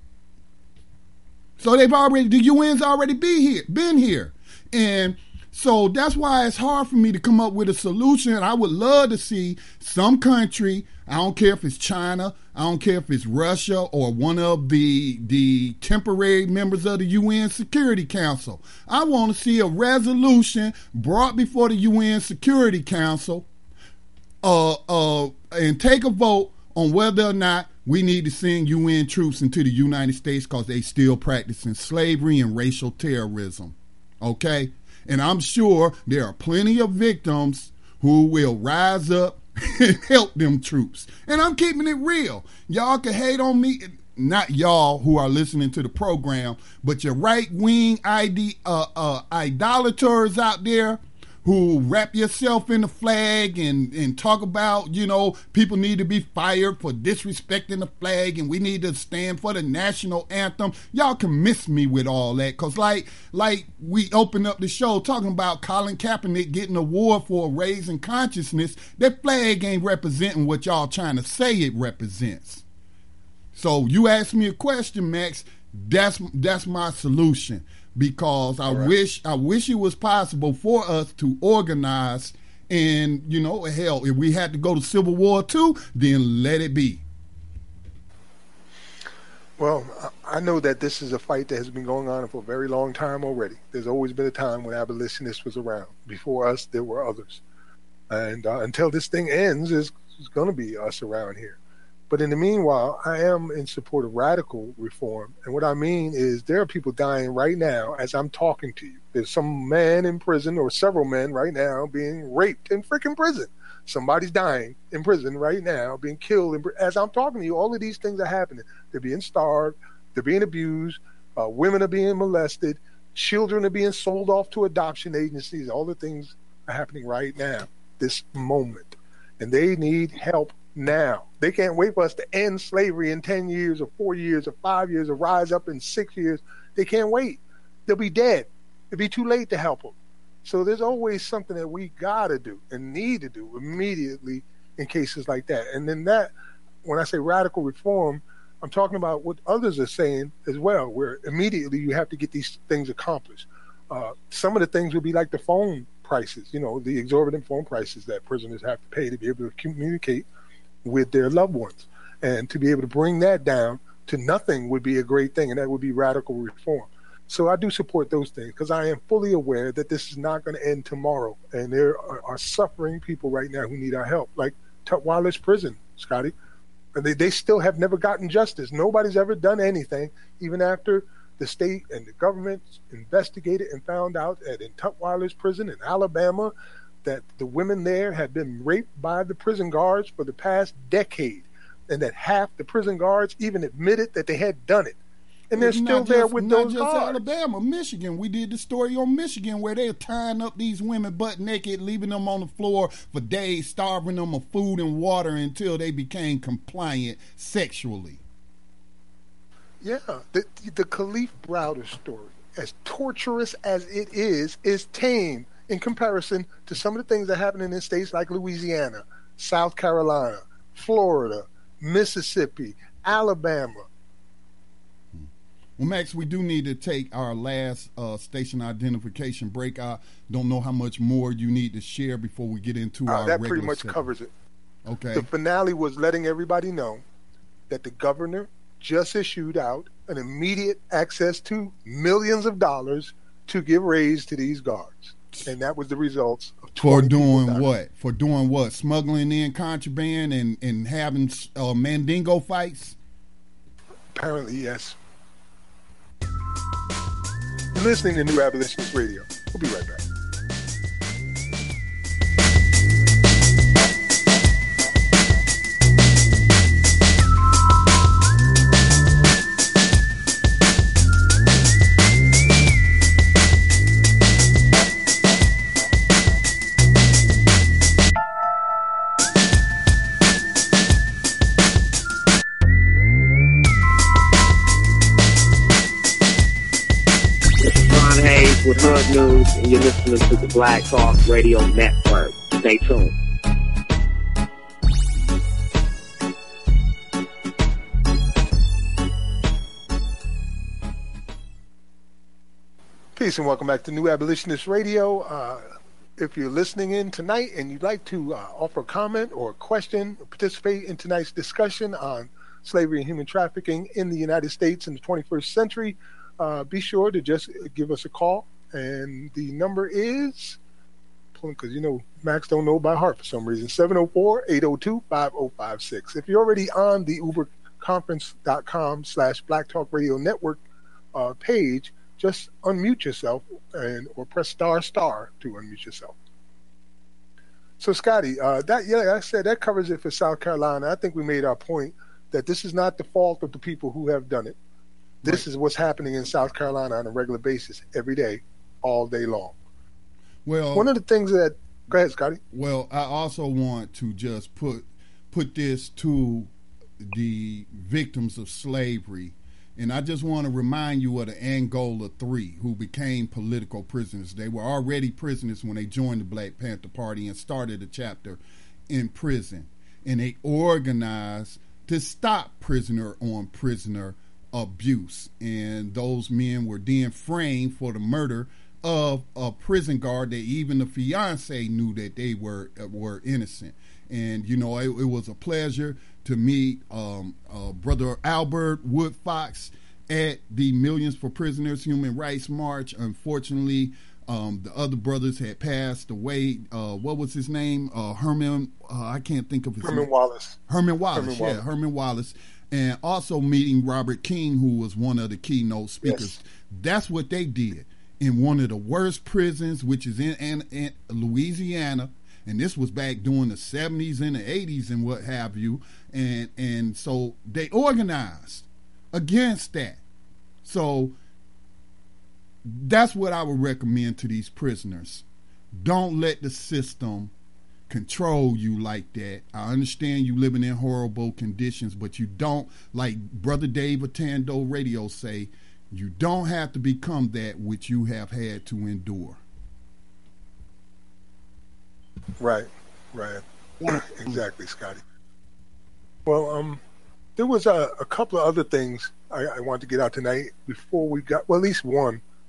Speaker 1: So they've already, the U N's already be here, been here. And so that's why it's hard for me to come up with a solution. I would love to see some country, I don't care if it's China, I don't care if it's Russia or one of the the temporary members of the U N Security Council. I want to see a resolution brought before the U N Security Council uh, uh, and take a vote on whether or not we need to send U N troops into the United States because they still practicing slavery and racial terrorism. Okay? And I'm sure there are plenty of victims who will rise up and help them troops. And I'm keeping it real. Y'all can hate on me, not y'all who are listening to the program, but your right-wing ID, uh, uh, idolaters out there who wrap yourself in the flag and, and talk about, you know, people need to be fired for disrespecting the flag and we need to stand for the national anthem. Y'all can miss me with all that because like like we opened up the show talking about Colin Kaepernick getting an award for raising consciousness. That flag ain't representing what y'all trying to say it represents. So you asked me a question, Max. That's that's my solution. Because I right. wish I wish it was possible for us to organize and, you know, hell, if we had to go to Civil War two, then let it be.
Speaker 3: Well, I know that this is a fight that has been going on for a very long time already. There's always been a time when abolitionists was around. Before us, there were others. And uh, until this thing ends, there's, there's going to be us around here. But in the meanwhile, I am in support of radical reform. And what I mean is there are people dying right now as I'm talking to you. There's some man in prison or several men right now being raped in freaking prison. Somebody's dying in prison right now, being killed. In, as I'm talking to you, all of these things are happening. They're being starved. They're being abused. Uh, women are being molested. Children are being sold off to adoption agencies. All the things are happening right now, this moment. And they need help now. They can't wait for us to end slavery in ten years or four years or five years or rise up in six years. They can't wait. They'll be dead. It'll be too late to help them. So there's always something that we got to do and need to do immediately in cases like that. And then that, when I say radical reform, I'm talking about what others are saying as well, where immediately you have to get these things accomplished. Uh, some of the things would be like the phone prices, you know, the exorbitant phone prices that prisoners have to pay to be able to communicate with their loved ones. And to be able to bring that down to nothing would be a great thing, and that would be radical reform. So I do support those things because I am fully aware that this is not going to end tomorrow, and there are, are suffering people right now who need our help, like Tutwiler's prison, Scotty. And they, they still have never gotten justice. Nobody's ever done anything, even after the state and the government investigated and found out that in Tutwiler's prison in Alabama, that the women there had been raped by the prison guards for the past decade, and that half the prison guards even admitted that they had done it. And they're still
Speaker 1: not
Speaker 3: there
Speaker 1: just,
Speaker 3: with
Speaker 1: not
Speaker 3: those
Speaker 1: just
Speaker 3: guards.
Speaker 1: Alabama, Michigan. We did the story on Michigan where they're tying up these women butt naked, leaving them on the floor for days, starving them of food and water until they became compliant sexually.
Speaker 3: Yeah, the, the Kalief Browder story, as torturous as it is, is tame in comparison to some of the things that happen in states like Louisiana, South Carolina, Florida, Mississippi, Alabama.
Speaker 1: Well, Max, we do need to take our last uh, station identification break. I don't know how much more you need to share before we get into
Speaker 3: Uh,
Speaker 1: our
Speaker 3: that
Speaker 1: regular
Speaker 3: pretty much
Speaker 1: segment.
Speaker 3: covers it.
Speaker 1: Okay.
Speaker 3: The finale was letting everybody know that the governor just issued out an immediate access to millions of dollars to give raise to these guards. And that was the results of
Speaker 1: For
Speaker 3: twenty people
Speaker 1: doing
Speaker 3: dying.
Speaker 1: what? For doing what? Smuggling in contraband and, and having uh, Mandingo fights?
Speaker 3: Apparently, yes. You're listening to New Abolitionist Radio. We'll be right back.
Speaker 15: With Hood News, and you're listening to the Black Talk Radio Network. Stay tuned.
Speaker 3: Peace and welcome back to New Abolitionist Radio. Uh, if you're listening in tonight and you'd like to uh, offer a comment or a question, or participate in tonight's discussion on slavery and human trafficking in the United States in the twenty-first century, uh, be sure to just give us a call. And the number is, because you know Max don't know by heart for some reason, seven oh four, eight oh two, five oh five six. If you're already on the uberconference.com slash Black Talk Radio Network uh, page, just unmute yourself and or press star star to unmute yourself. So Scotty, uh, that yeah, like I said, that covers it for South Carolina. I think we made our point that this is not the fault of the people who have done it. This right. is what's happening in South Carolina on a regular basis, every day, all day long.
Speaker 1: Well,
Speaker 3: one of the things that go ahead, Scotty.
Speaker 1: Well, I also want to just put put this to the victims of slavery, and I just want to remind you of the Angola Three, who became political prisoners. They were already prisoners when they joined the Black Panther Party and started a chapter in prison, and they organized to stop prisoner on prisoner abuse, and those men were then framed for the murder of a prison guard that even the fiance knew that they were uh, were innocent. And you know, it, it was a pleasure to meet um, uh, Brother Albert Woodfox at the Millions for Prisoners Human Rights March. Unfortunately, um, the other brothers had passed away. Uh, what was his name? Uh, Herman. Uh, I can't think of his
Speaker 3: Herman
Speaker 1: name.
Speaker 3: Wallace.
Speaker 1: Herman Wallace.
Speaker 3: Herman
Speaker 1: yeah,
Speaker 3: Wallace.
Speaker 1: Herman Wallace. And also meeting Robert King, who was one of the keynote speakers. Yes. That's what they did in one of the worst prisons, which is in, in, in Louisiana. And this was back during the seventies and the eighties and what have you. And, and so they organized against that. So that's what I would recommend to these prisoners. Don't let the system control you like that. I understand you living in horrible conditions, but you don't, like Brother Dave Otando Radio say, you don't have to become that which you have had to endure.
Speaker 3: Right, right. Exactly, Scotty. Well, um, there was a, a couple of other things I, I wanted to get out tonight before we got, well, at least one,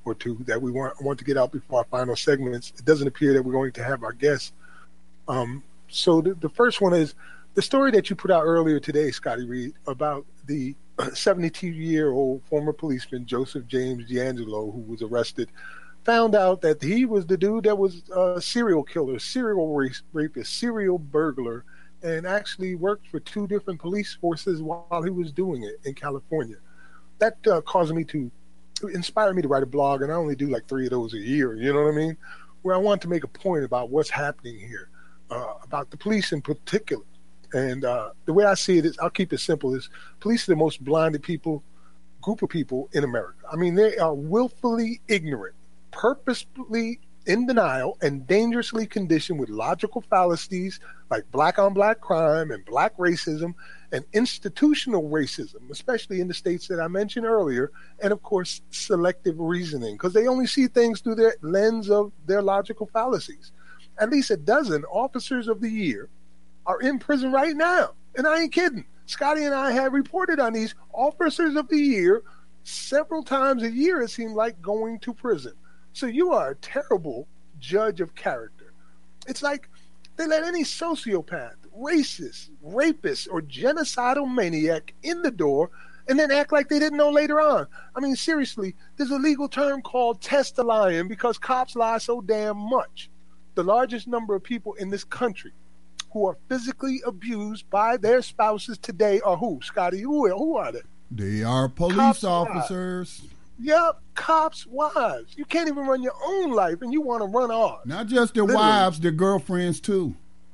Speaker 3: or two that we want want to get out before our final segments. It doesn't appear that we're going to have our guests. Um, so the, the first one is the story that you put out earlier today, Scotty Reed, about the seventy-two-year-old former policeman Joseph James D'Angelo, who was arrested, found out that he was the dude that was a serial killer, serial rape, rapist, serial burglar, and actually worked for two different police forces while he was doing it in California. That uh, caused me to inspire me to write a blog, and I only do like three of those a year, you know what I mean? Where I want to make a point about what's happening here, uh, about the police in particular. And uh, the way I see it is, I'll keep it simple, is police are the most blinded people, group of people in America. I mean, they are willfully ignorant, purposefully in denial, and dangerously conditioned with logical fallacies like black-on-black crime and black racism and institutional racism, especially in the states that I mentioned earlier, and, of course, selective reasoning, because they only see things through their lens of their logical fallacies. At least a dozen officers of the year are in prison right now. And I ain't kidding. Scotty and I have reported on these officers of the year several times a year, it seemed like, going to prison. So you are a terrible judge of character. It's like they let any sociopath, racist, rapist, or genocidal maniac in the door and then act like they didn't know later on. I mean, seriously, there's a legal term called test the lying because cops lie so damn much. The largest number of people in this country who are physically abused by their spouses today are who, Scotty? Who, who are they?
Speaker 1: They are police
Speaker 3: Cops'
Speaker 1: officers.
Speaker 3: Wives. Yep, cops' wives. You can't even run your own life, and you want to run ours.
Speaker 1: Not just their
Speaker 3: Literally.
Speaker 1: wives, their girlfriends, too.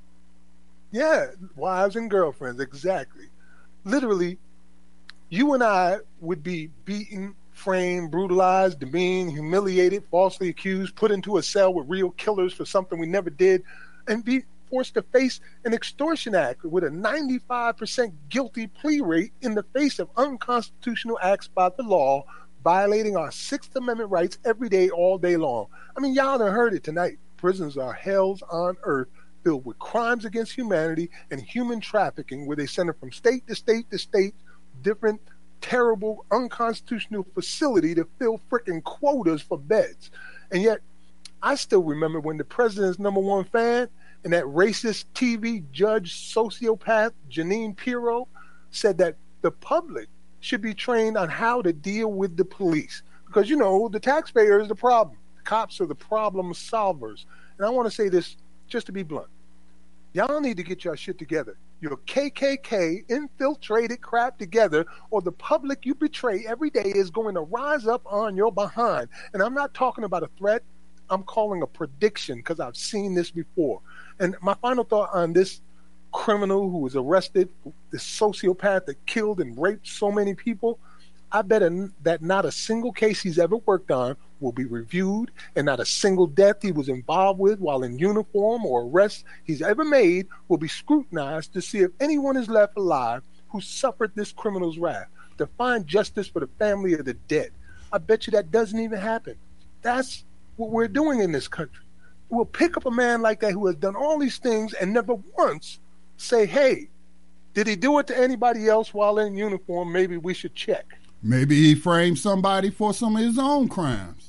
Speaker 3: Yeah, wives and girlfriends, exactly. Literally, you and I would be beaten, framed, brutalized, demeaned, humiliated, falsely accused, put into a cell with real killers for something we never did, and be forced to face an extortion act with a ninety-five percent guilty plea rate in the face of unconstitutional acts by the law, violating our Sixth Amendment rights every day, all day long. I mean, y'all done heard it tonight. Prisons are hells on earth, filled with crimes against humanity and human trafficking, where they send it from state to state to state, different terrible, unconstitutional facility to fill freaking quotas for beds. And yet, I still remember when the president's number one fan and that racist T V judge sociopath Jeanine Pirro said that the public should be trained on how to deal with the police. Because, you know, the taxpayer is the problem. The cops are the problem solvers. And I want to say this just to be blunt. Y'all need to get your shit together. Your K K K infiltrated crap together, or the public you betray every day is going to rise up on your behind. And I'm not talking about a threat. I'm calling a prediction because I've seen this before. And my final thought on this criminal who was arrested, this sociopath that killed and raped so many people, I bet that not a single case he's ever worked on will be reviewed, and not a single death he was involved with while in uniform or arrest he's ever made will be scrutinized to see if anyone is left alive who suffered this criminal's wrath, to find justice for the family of the dead. I bet you that doesn't even happen. That's what we're doing in this country. We'll pick up a man like that who has done all these things and never once say, hey, did he do it to anybody else while in uniform? Maybe we should check.
Speaker 1: Maybe he framed somebody for some of his own crimes.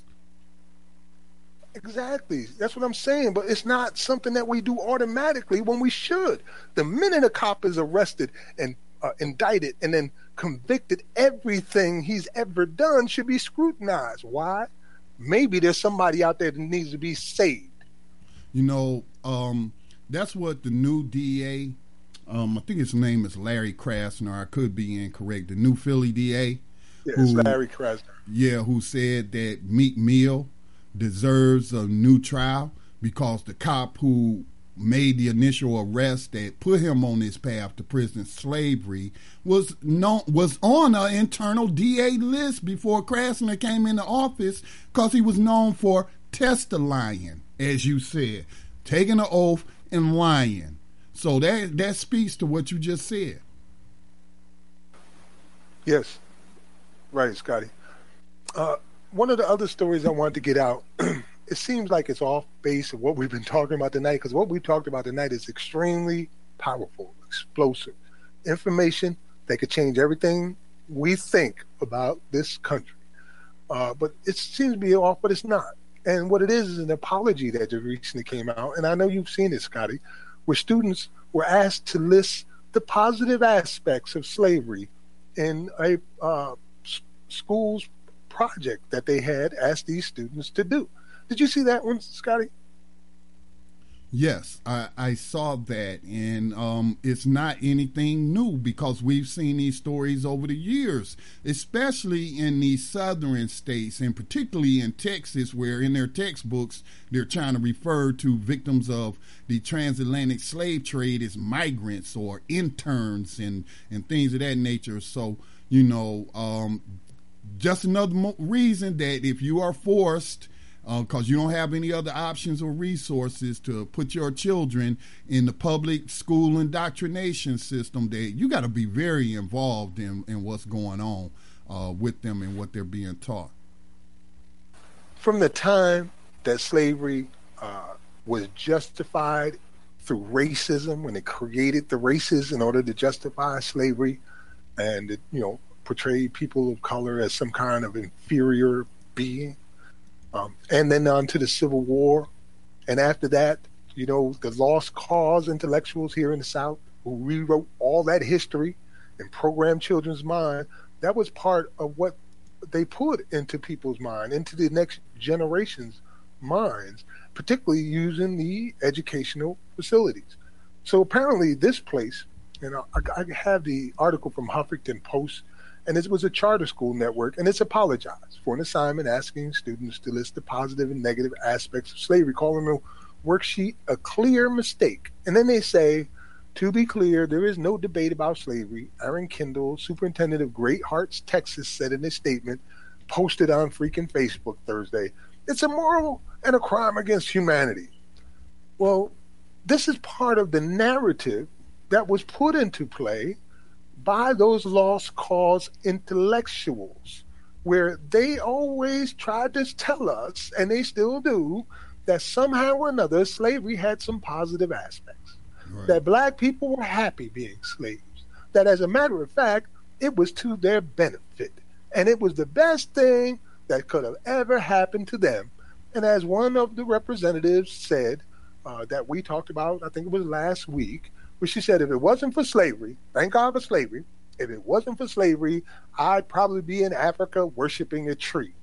Speaker 3: Exactly. That's what I'm saying. But it's not something that we do automatically when we should. The minute a cop is arrested and uh, indicted and then convicted, everything he's ever done should be scrutinized. Why? Maybe there's somebody out there that needs to be saved.
Speaker 1: You know, um, that's what the new D A, um, I think his name is Larry Krasner, I could be incorrect, the new Philly D A.
Speaker 3: Yeah,
Speaker 1: who,
Speaker 3: it's Larry Krasner.
Speaker 1: Yeah, who said that Meek Mill deserves a new trial because the cop who made the initial arrest that put him on this path to prison slavery was known, was on an internal D A list before Krasner came into office because he was known for testifying, as you said, taking an oath and lying. So that that speaks to what you just said.
Speaker 3: Yes. Right, Scotty. Uh, one of the other stories I wanted to get out, it seems like it's off base of what we've been talking about tonight, because what we talked about tonight is extremely powerful, explosive information that could change everything we think about this country. uh, but it seems to be off, but it's not. And what it is is an apology that just recently came out, and I know you've seen it, Scotty, where students were asked to list the positive aspects of slavery in a uh, s- school's project that they had asked these students to do. Did you see that one, Scotty?
Speaker 1: Yes, I, I saw that, and um, it's not anything new because we've seen these stories over the years, especially in these southern states, and particularly in Texas, where in their textbooks they're trying to refer to victims of the transatlantic slave trade as migrants or interns and, and things of that nature. So, you know, um, just another mo- reason that if you are forced, because uh, you don't have any other options or resources to put your children in the public school indoctrination system, that you got to be very involved in, in what's going on uh, with them and what they're being taught.
Speaker 3: From the time that slavery uh, was justified through racism, when it created the races in order to justify slavery, and it, you know, portrayed people of color as some kind of inferior being, Um, and then on to the Civil War. And after that, you know, the lost cause intellectuals here in the South who rewrote all that history and programmed children's mind, that was part of what they put into people's mind, into the next generation's minds, particularly using the educational facilities. So apparently this place, and I, I have the article from Huffington Post, and it was a charter school network, and it's apologized for an assignment asking students to list the positive and negative aspects of slavery, calling the worksheet a clear mistake. And then they say, to be clear, there is no debate about slavery. Aaron Kendall, superintendent of Great Hearts, Texas, said in a statement posted on freaking Facebook Thursday, it's immoral and a crime against humanity. Well, this is part of the narrative that was put into play by those lost cause intellectuals, where they always tried to tell us, and they still do, that somehow or another slavery had some positive aspects, right, that black people were happy being slaves, that as a matter of fact, it was to their benefit, and it was the best thing that could have ever happened to them. And as one of the representatives said, uh, that we talked about, I think it was last week, where she said, if it wasn't for slavery, thank God for slavery, if it wasn't for slavery, I'd probably be in Africa worshiping a tree.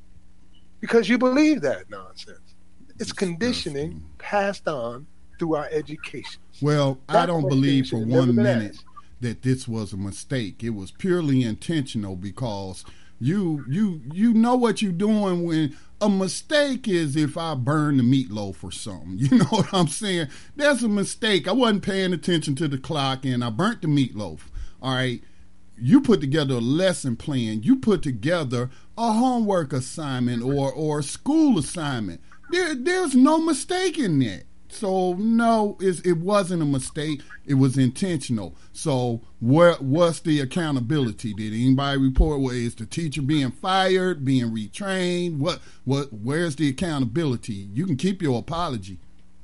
Speaker 3: Because you believe that nonsense. It's conditioning passed on through our education.
Speaker 1: Well,
Speaker 3: That
Speaker 1: I don't believe for
Speaker 3: question should have
Speaker 1: one
Speaker 3: never been
Speaker 1: minute that this was a mistake. It was purely intentional, because you you you know what you're doing. When a mistake is if I burn the meatloaf or something. You know what I'm saying? That's a mistake. I wasn't paying attention to the clock and I burnt the meatloaf. All right. You put together a lesson plan. You put together a homework assignment or or a school assignment. There, there's no mistake in that. So no, it's, it wasn't a mistake. It was intentional. So where what's the accountability? Did anybody report? Well, is the teacher being fired, being retrained? What what? Where's the accountability? You can keep your apology.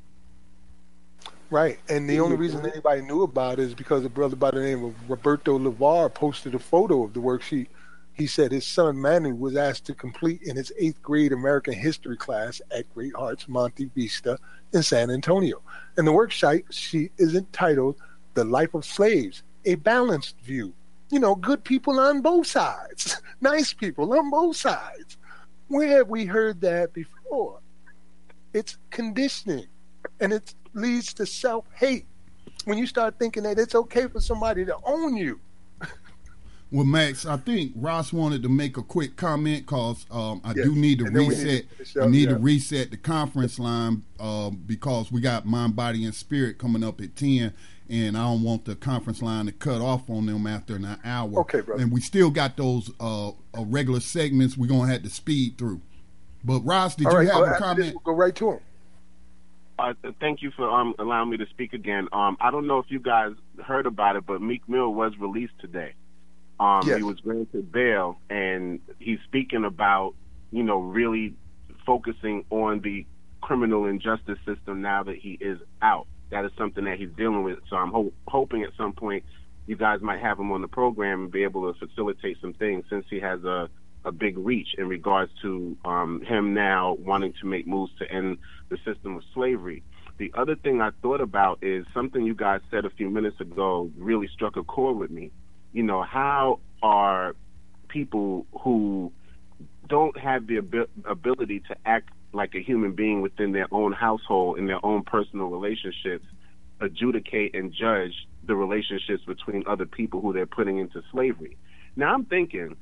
Speaker 3: Right, and the only reason anybody knew about it is because a brother by the name of Roberto LeVar posted a photo of the worksheet. He said his son Manu was asked to complete in his eighth grade American history class at Great Hearts Monte Vista in San Antonio. And the worksheet sheet is entitled The Life of Slaves, A Balanced View. You know, good people on both sides, nice people on both sides. Where have we heard that before? It's conditioning, and it leads to self-hate when you start thinking that it's okay for somebody to own you.
Speaker 1: Well, Max, I think Ross wanted to make a quick comment because um, I
Speaker 3: Yes,
Speaker 1: do need to
Speaker 3: and then we
Speaker 1: reset.
Speaker 3: need to finish up,
Speaker 1: I need to
Speaker 3: yeah.
Speaker 1: reset the conference line uh, because we got Mind, Body, and Spirit coming up at ten, and I don't want the conference line to cut off on them after an hour.
Speaker 3: Okay, brother.
Speaker 1: And we still got those uh, uh, regular segments we're going to have to speed through. But, Ross, did
Speaker 3: All
Speaker 1: you
Speaker 3: right,
Speaker 1: have
Speaker 3: go
Speaker 1: a
Speaker 3: after
Speaker 1: comment?
Speaker 3: this, we'll go right to him.
Speaker 14: Uh, thank you for um, allowing me to speak again. Um, I don't know if you guys heard about it, but Meek Mill was released today. Um,
Speaker 3: Yes.
Speaker 14: He was granted bail, and he's speaking about, you know, really focusing on the criminal injustice system now that he is out. That is something that he's dealing with. So I'm ho- hoping at some point you guys might have him on the program and be able to facilitate some things, since he has a a big reach in regards to um, him now wanting to make moves to end the system of slavery. The other thing I thought about is something you guys said a few minutes ago really struck a chord with me. You know, how are people who don't have the ab- ability to act like a human being within their own household, in their own personal relationships, adjudicate and judge the relationships between other people who they're putting into slavery? Now, I'm thinking,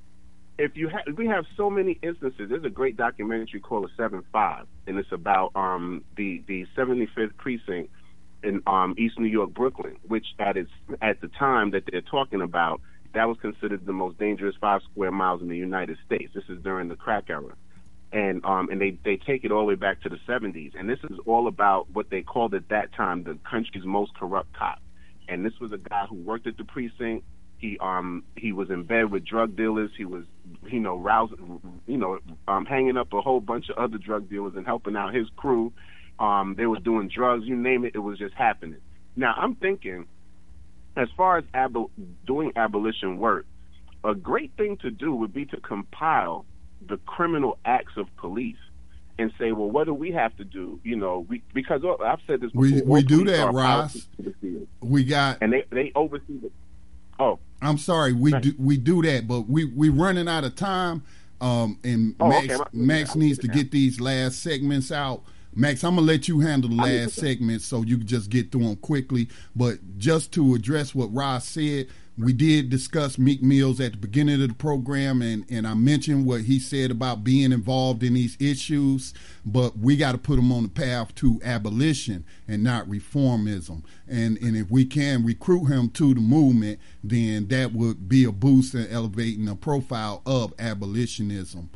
Speaker 14: if you ha- we have so many instances. There's a great documentary called The seven five, and it's about um, the the seventy-fifth precinct in um, East New York, Brooklyn, which at its at the time that they're talking about, that was considered the most dangerous five square miles in the United States. This is during the crack era, and um, and they they take it all the way back to the seventies, and this is all about what they called at that time the country's most corrupt cop. And this was a guy who worked at the precinct. He um he was in bed with drug dealers. He was, you know, rousing, you know, um, hanging up a whole bunch of other drug dealers and helping out his crew. Um, they was doing drugs, you name it, it was just happening. Now I'm thinking, as far as ab- doing abolition work, a great thing to do would be to compile the criminal acts of police and say, well, what do we have to do? You know, we, because oh, I've said this before.
Speaker 1: We we do
Speaker 14: police
Speaker 1: that,
Speaker 14: are
Speaker 1: Ross. We got
Speaker 14: and they they oversee the. Oh,
Speaker 1: I'm sorry. We do we do that, but we we running out of time. Um, and
Speaker 14: Oh,
Speaker 1: Max
Speaker 14: okay.
Speaker 1: Max needs to get these last segments out. Max, I'm gonna let you handle the
Speaker 14: I need
Speaker 1: last
Speaker 14: to-
Speaker 1: segments so you can just get through them quickly. But just to address what Ross said, we did discuss Meek Mills at the beginning of the program, and, and I mentioned what he said about being involved in these issues, but we got to put him on the path to abolition and not reformism. And, and if we can recruit him to the movement, then that would be a boost in elevating the profile of abolitionism.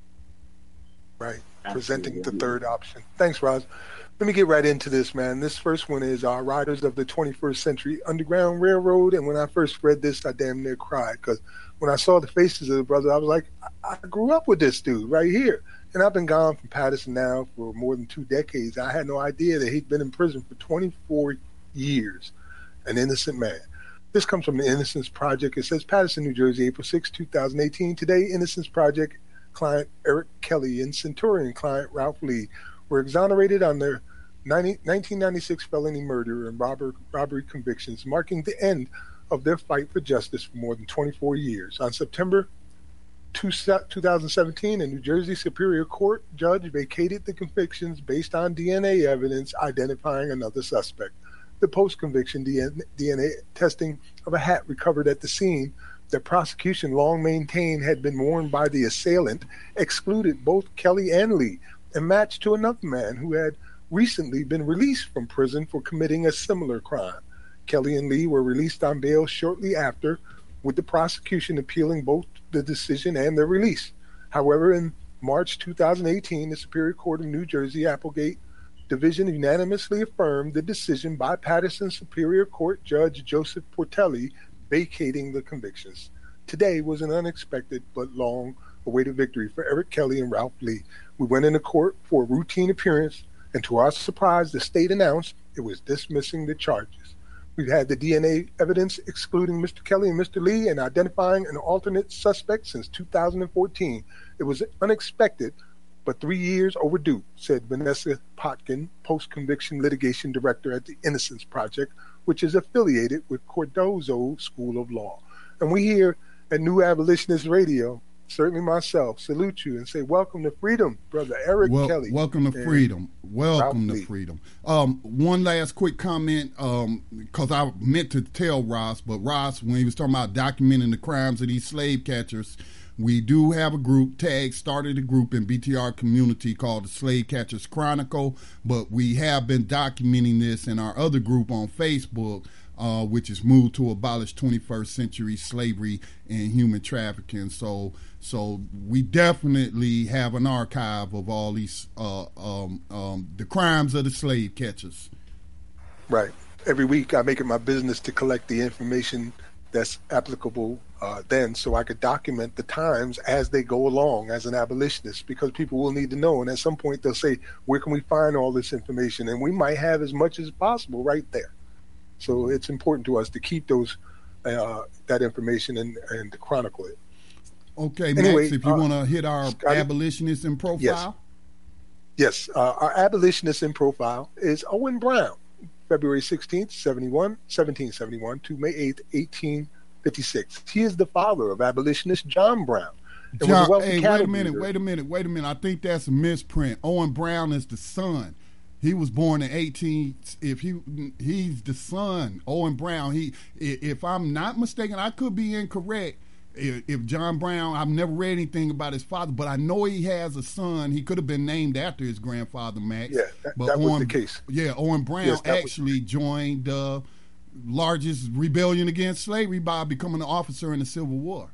Speaker 3: Right. Presenting the third option. Thanks, Roz. Let me get right into this, man. This first one is uh, Riders of the twenty-first Century Underground Railroad. And when I first read this, I damn near cried, because when I saw the faces of the brother, I was like, I, I grew up with this dude right here. And I've been gone from Patterson now for more than two decades. I had no idea that he'd been in prison for twenty-four years, an innocent man. This comes from the Innocence Project. It says, Patterson, New Jersey, April sixth, twenty eighteen. Today, Innocence Project client Eric Kelly and Centurion client Ralph Lee were exonerated on their nineteen ninety-six felony murder and robber, robbery convictions, marking the end of their fight for justice for more than twenty-four years. On September two thousand seventeen, a New Jersey Superior Court judge vacated the convictions based on D N A evidence identifying another suspect. The post-conviction D N A testing of a hat recovered at the scene that prosecution long maintained had been worn by the assailant excluded both Kelly and Lee and matched to another man who had recently been released from prison for committing a similar crime. Kelly and Lee were released on bail shortly after, with the prosecution appealing both the decision and their release. However, in March two thousand eighteen, the Superior Court of New Jersey Applegate Division unanimously affirmed the decision by Patterson Superior Court Judge Joseph Portelli vacating the convictions. Today was an unexpected but long-awaited victory for Eric Kelly and Ralph Lee. We went into court for a routine appearance, and to our surprise, the state announced it was dismissing the charges. We've had the D N A evidence excluding Mister Kelly and Mister Lee and identifying an alternate suspect since two thousand fourteen. It was unexpected, but three years overdue, said Vanessa Potkin, post-conviction litigation director at the Innocence Project, which is affiliated with Cardozo School of Law. And we here at New Abolitionist Radio, certainly myself, salute you and say welcome to freedom, Brother Eric
Speaker 1: well,
Speaker 3: Kelly.
Speaker 1: Welcome to freedom. Welcome to
Speaker 3: Lee.
Speaker 1: freedom. Um, one last quick comment, because um, I meant to tell Ross, but Ross, when he was talking about documenting the crimes of these slave catchers, we do have a group, TAG started a group in B T R community called the Slave Catchers Chronicle, but we have been documenting this in our other group on Facebook, uh, which is Moved to Abolish twenty-first Century Slavery and Human Trafficking. So so we definitely have an archive of all these, uh, um, um, the crimes of the slave catchers.
Speaker 3: Right. Every week I make it my business to collect the information that's applicable uh, then, so I could document the times as they go along as an abolitionist, because people will need to know. And at some point they'll say, where can we find all this information? And we might have as much as possible right there. So it's important to us to keep those uh, that information and, and to chronicle it.
Speaker 1: Okay,
Speaker 3: anyway,
Speaker 1: Max, if you
Speaker 3: uh,
Speaker 1: want to hit our
Speaker 3: Scotty?
Speaker 1: abolitionist in profile.
Speaker 3: Yes, uh, our abolitionist in profile is Owen Brown, February sixteenth, seventy-one, seventeen seventy-one to May eighth, eighteen fifty-six. He is the father of abolitionist John Brown. and was a
Speaker 1: John,
Speaker 3: wealthy
Speaker 1: hey,
Speaker 3: cattle
Speaker 1: wait a minute,
Speaker 3: breeder.
Speaker 1: wait a minute, wait a minute. I think that's a misprint. Owen Brown is the son. He was born in eighteen. If he he's the son, Owen Brown. He, if I'm not mistaken, I could be incorrect. If, if John Brown, I've never read anything about his father, but I know he has a son. He could have been named after his grandfather, Max.
Speaker 3: Yeah, that,
Speaker 1: but
Speaker 3: that
Speaker 1: Owen,
Speaker 3: was the case.
Speaker 1: Yeah, Owen Brown
Speaker 3: Yes,
Speaker 1: actually was... joined the largest rebellion against slavery by becoming an officer in the Civil War.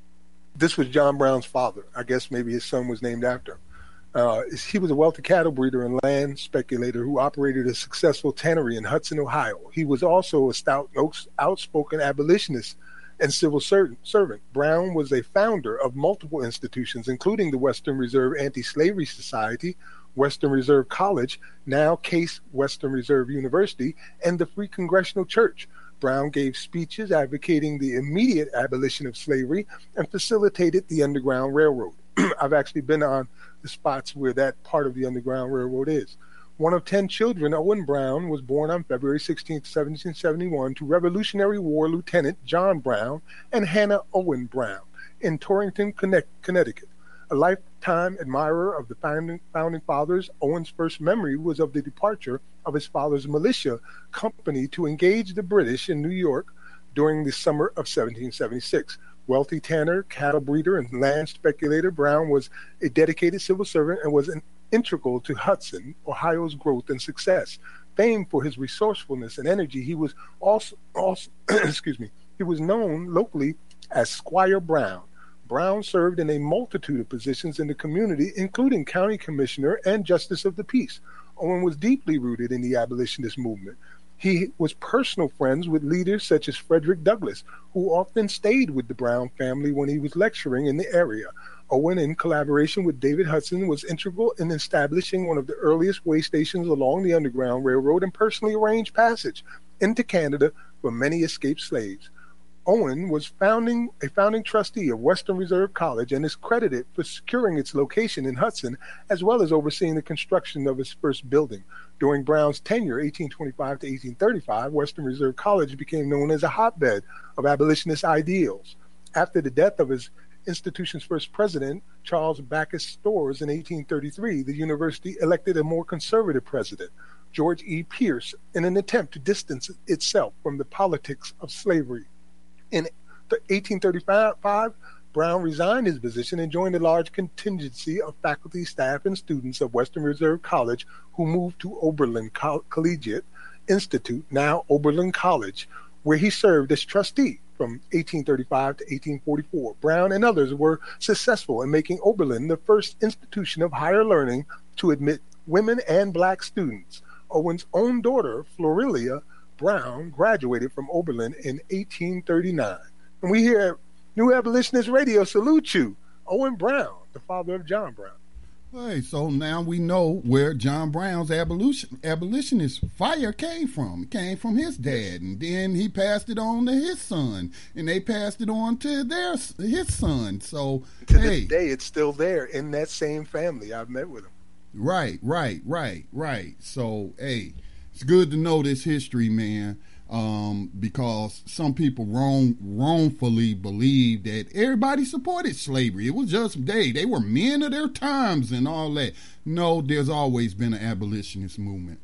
Speaker 3: This was John Brown's father. I guess maybe his son was named after him. Uh, he was a wealthy cattle breeder and land speculator who operated a successful tannery in Hudson, Ohio. He was also a stout, outspoken abolitionist and civil servant. Brown was a founder of multiple institutions, including the Western Reserve Anti-Slavery Society, Western Reserve College, now Case Western Reserve University, and the Free Congregational Church. Brown gave speeches advocating the immediate abolition of slavery and facilitated the Underground Railroad. I've actually been on the spots where that part of the Underground Railroad is. One of ten children, Owen Brown was born on February sixteenth, seventeen seventy-one, to Revolutionary War Lieutenant John Brown and Hannah Owen Brown in Torrington, Connecticut. A lifetime admirer of the founding, founding fathers, Owen's first memory was of the departure of his father's militia company to engage the British in New York during the summer of seventeen seventy-six. Wealthy tanner, cattle breeder, and land speculator, Brown was a dedicated civil servant and was an integral to Hudson, Ohio's growth and success. Famed for his resourcefulness and energy, he was also, also excuse me, he was known locally as Squire Brown. Brown served in a multitude of positions in the community, including county commissioner and justice of the peace. Owen was deeply rooted in the abolitionist movement. He was personal friends with leaders such as Frederick Douglass, who often stayed with the Brown family when he was lecturing in the area. Owen, in collaboration with David Hudson, was integral in establishing one of the earliest way stations along the Underground Railroad and personally arranged passage into Canada for many escaped slaves. Owen was founding a founding trustee of Western Reserve College and is credited for securing its location in Hudson, as well as overseeing the construction of its first building. During Brown's tenure, eighteen twenty-five to eighteen thirty-five, Western Reserve College became known as a hotbed of abolitionist ideals. After the death of his institution's first president, Charles Backus Stores, in eighteen thirty-three, the university elected a more conservative president, George E. Pierce, in an attempt to distance itself from the politics of slavery. In eighteen thirty-five, Brown resigned his position and joined a large contingency of faculty, staff, and students of Western Reserve College who moved to Oberlin Coll- Collegiate Institute, now Oberlin College, where he served as trustee from eighteen thirty-five to eighteen forty-four. Brown and others were successful in making Oberlin the first institution of higher learning to admit women and black students. Owen's own daughter, Florilia Brown, graduated from Oberlin in eighteen thirty-nine. And we here at New Abolitionist Radio salute you, Owen Brown, the father of John Brown.
Speaker 1: Hey, so now we know where John Brown's abolition, abolitionist fire came from. It came from his dad, and then he passed it on to his son, and they passed it on to their his son. So,
Speaker 3: to
Speaker 1: hey,
Speaker 3: this day, it's still there in that same family. I've met with him.
Speaker 1: Right, right, right, right. So, hey, it's good to know this history, man, um, because some people wrong, wrongfully believe that everybody supported slavery. It was just they, they were men of their times and all that. No, there's always been an abolitionist movement.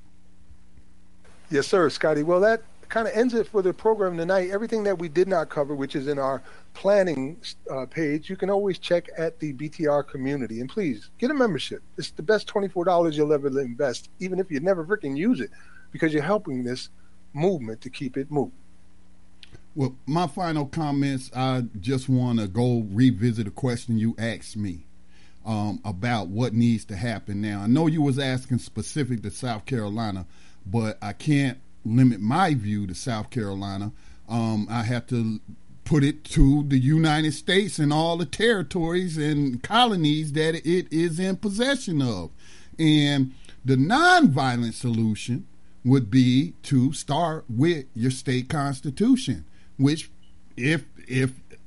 Speaker 3: Yes, sir, Scotty. Well, that kind of ends it for the program tonight. Everything that we did not cover, which is in our planning uh, page, you can always check at the B T R community. And please, get a membership. It's the best twenty-four dollars you'll ever invest, even if you never freaking use it, because you're helping this movement to keep it moving.
Speaker 1: Well, my final comments, I just want to go revisit a question you asked me um, about what needs to happen now. I know you was asking specific to South Carolina, but I can't limit my view to South Carolina. Um, I have to put it to the United States and all the territories and colonies that it is in possession of. And the nonviolent solution would be to start with your state constitution, which if if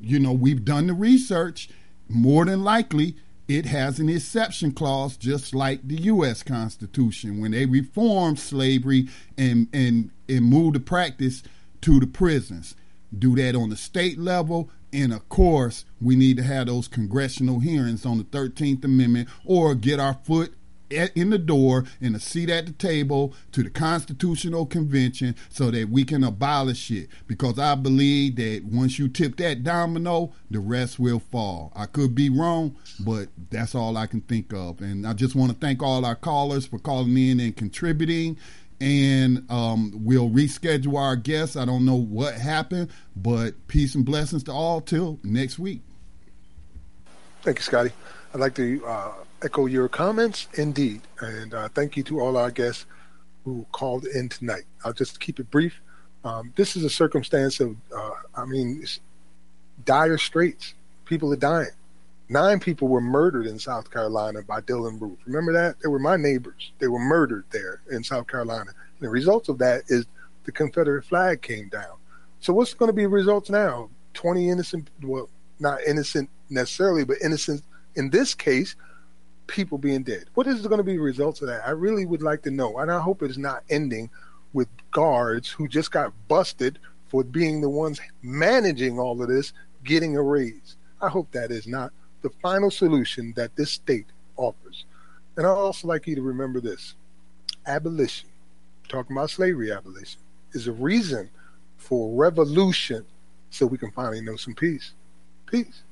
Speaker 1: you know, we've done the research. More than likely, it has an exception clause, just like the U S Constitution, when they reformed slavery and, and, and moved the practice to the prisons. Do that on the state level. And, of course, we need to have those congressional hearings on the thirteenth Amendment, or get our foot at, in the door and a seat at the table to the Constitutional Convention so that we can abolish it. Because I believe that once you tip that domino, the rest will fall. I could be wrong, but that's all I can think of. And I just want to thank all our callers for calling in and contributing. And um, we'll reschedule our guests. I don't know what happened, but peace and blessings to all till next week.
Speaker 3: Thank you, Scotty. I'd like to uh, echo your comments, indeed. And uh, thank you to all our guests who called in tonight. I'll just keep it brief. Um, this is a circumstance of, uh, I mean, it's dire straits. People are dying. Nine people were murdered in South Carolina by Dylann Roof. Remember that? They were my neighbors. They were murdered there in South Carolina. And the result of that is the Confederate flag came down. So what's going to be the results now? twenty innocent, well, not innocent necessarily, but innocent in this case, people being dead. What is going to be the results of that? I really would like to know. And I hope it's not ending with guards who just got busted for being the ones managing all of this, getting a raise. I hope that is not the final solution that this state offers. And I'd also like you to remember this. Abolition, talking about slavery abolition, is a reason for revolution so we can finally know some peace. Peace.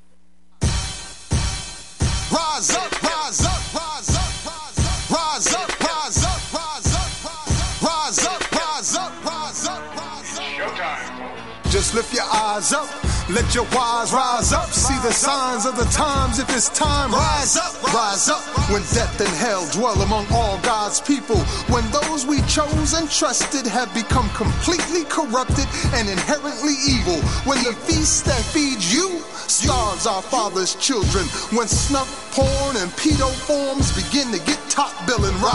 Speaker 2: Rise up, rise up, rise up, rise up, rise up, rise up, rise up, rise up, rise up, rise up. Showtime. Just lift your eyes up. Let your wise rise up, see the signs of the times. If it's time, rise up, rise up. When death and hell dwell among all God's people, when those we chose and trusted have become completely corrupted and inherently evil, when the feast that feeds you starves our father's children, when snuff, porn, and pedo forms begin to get top billing.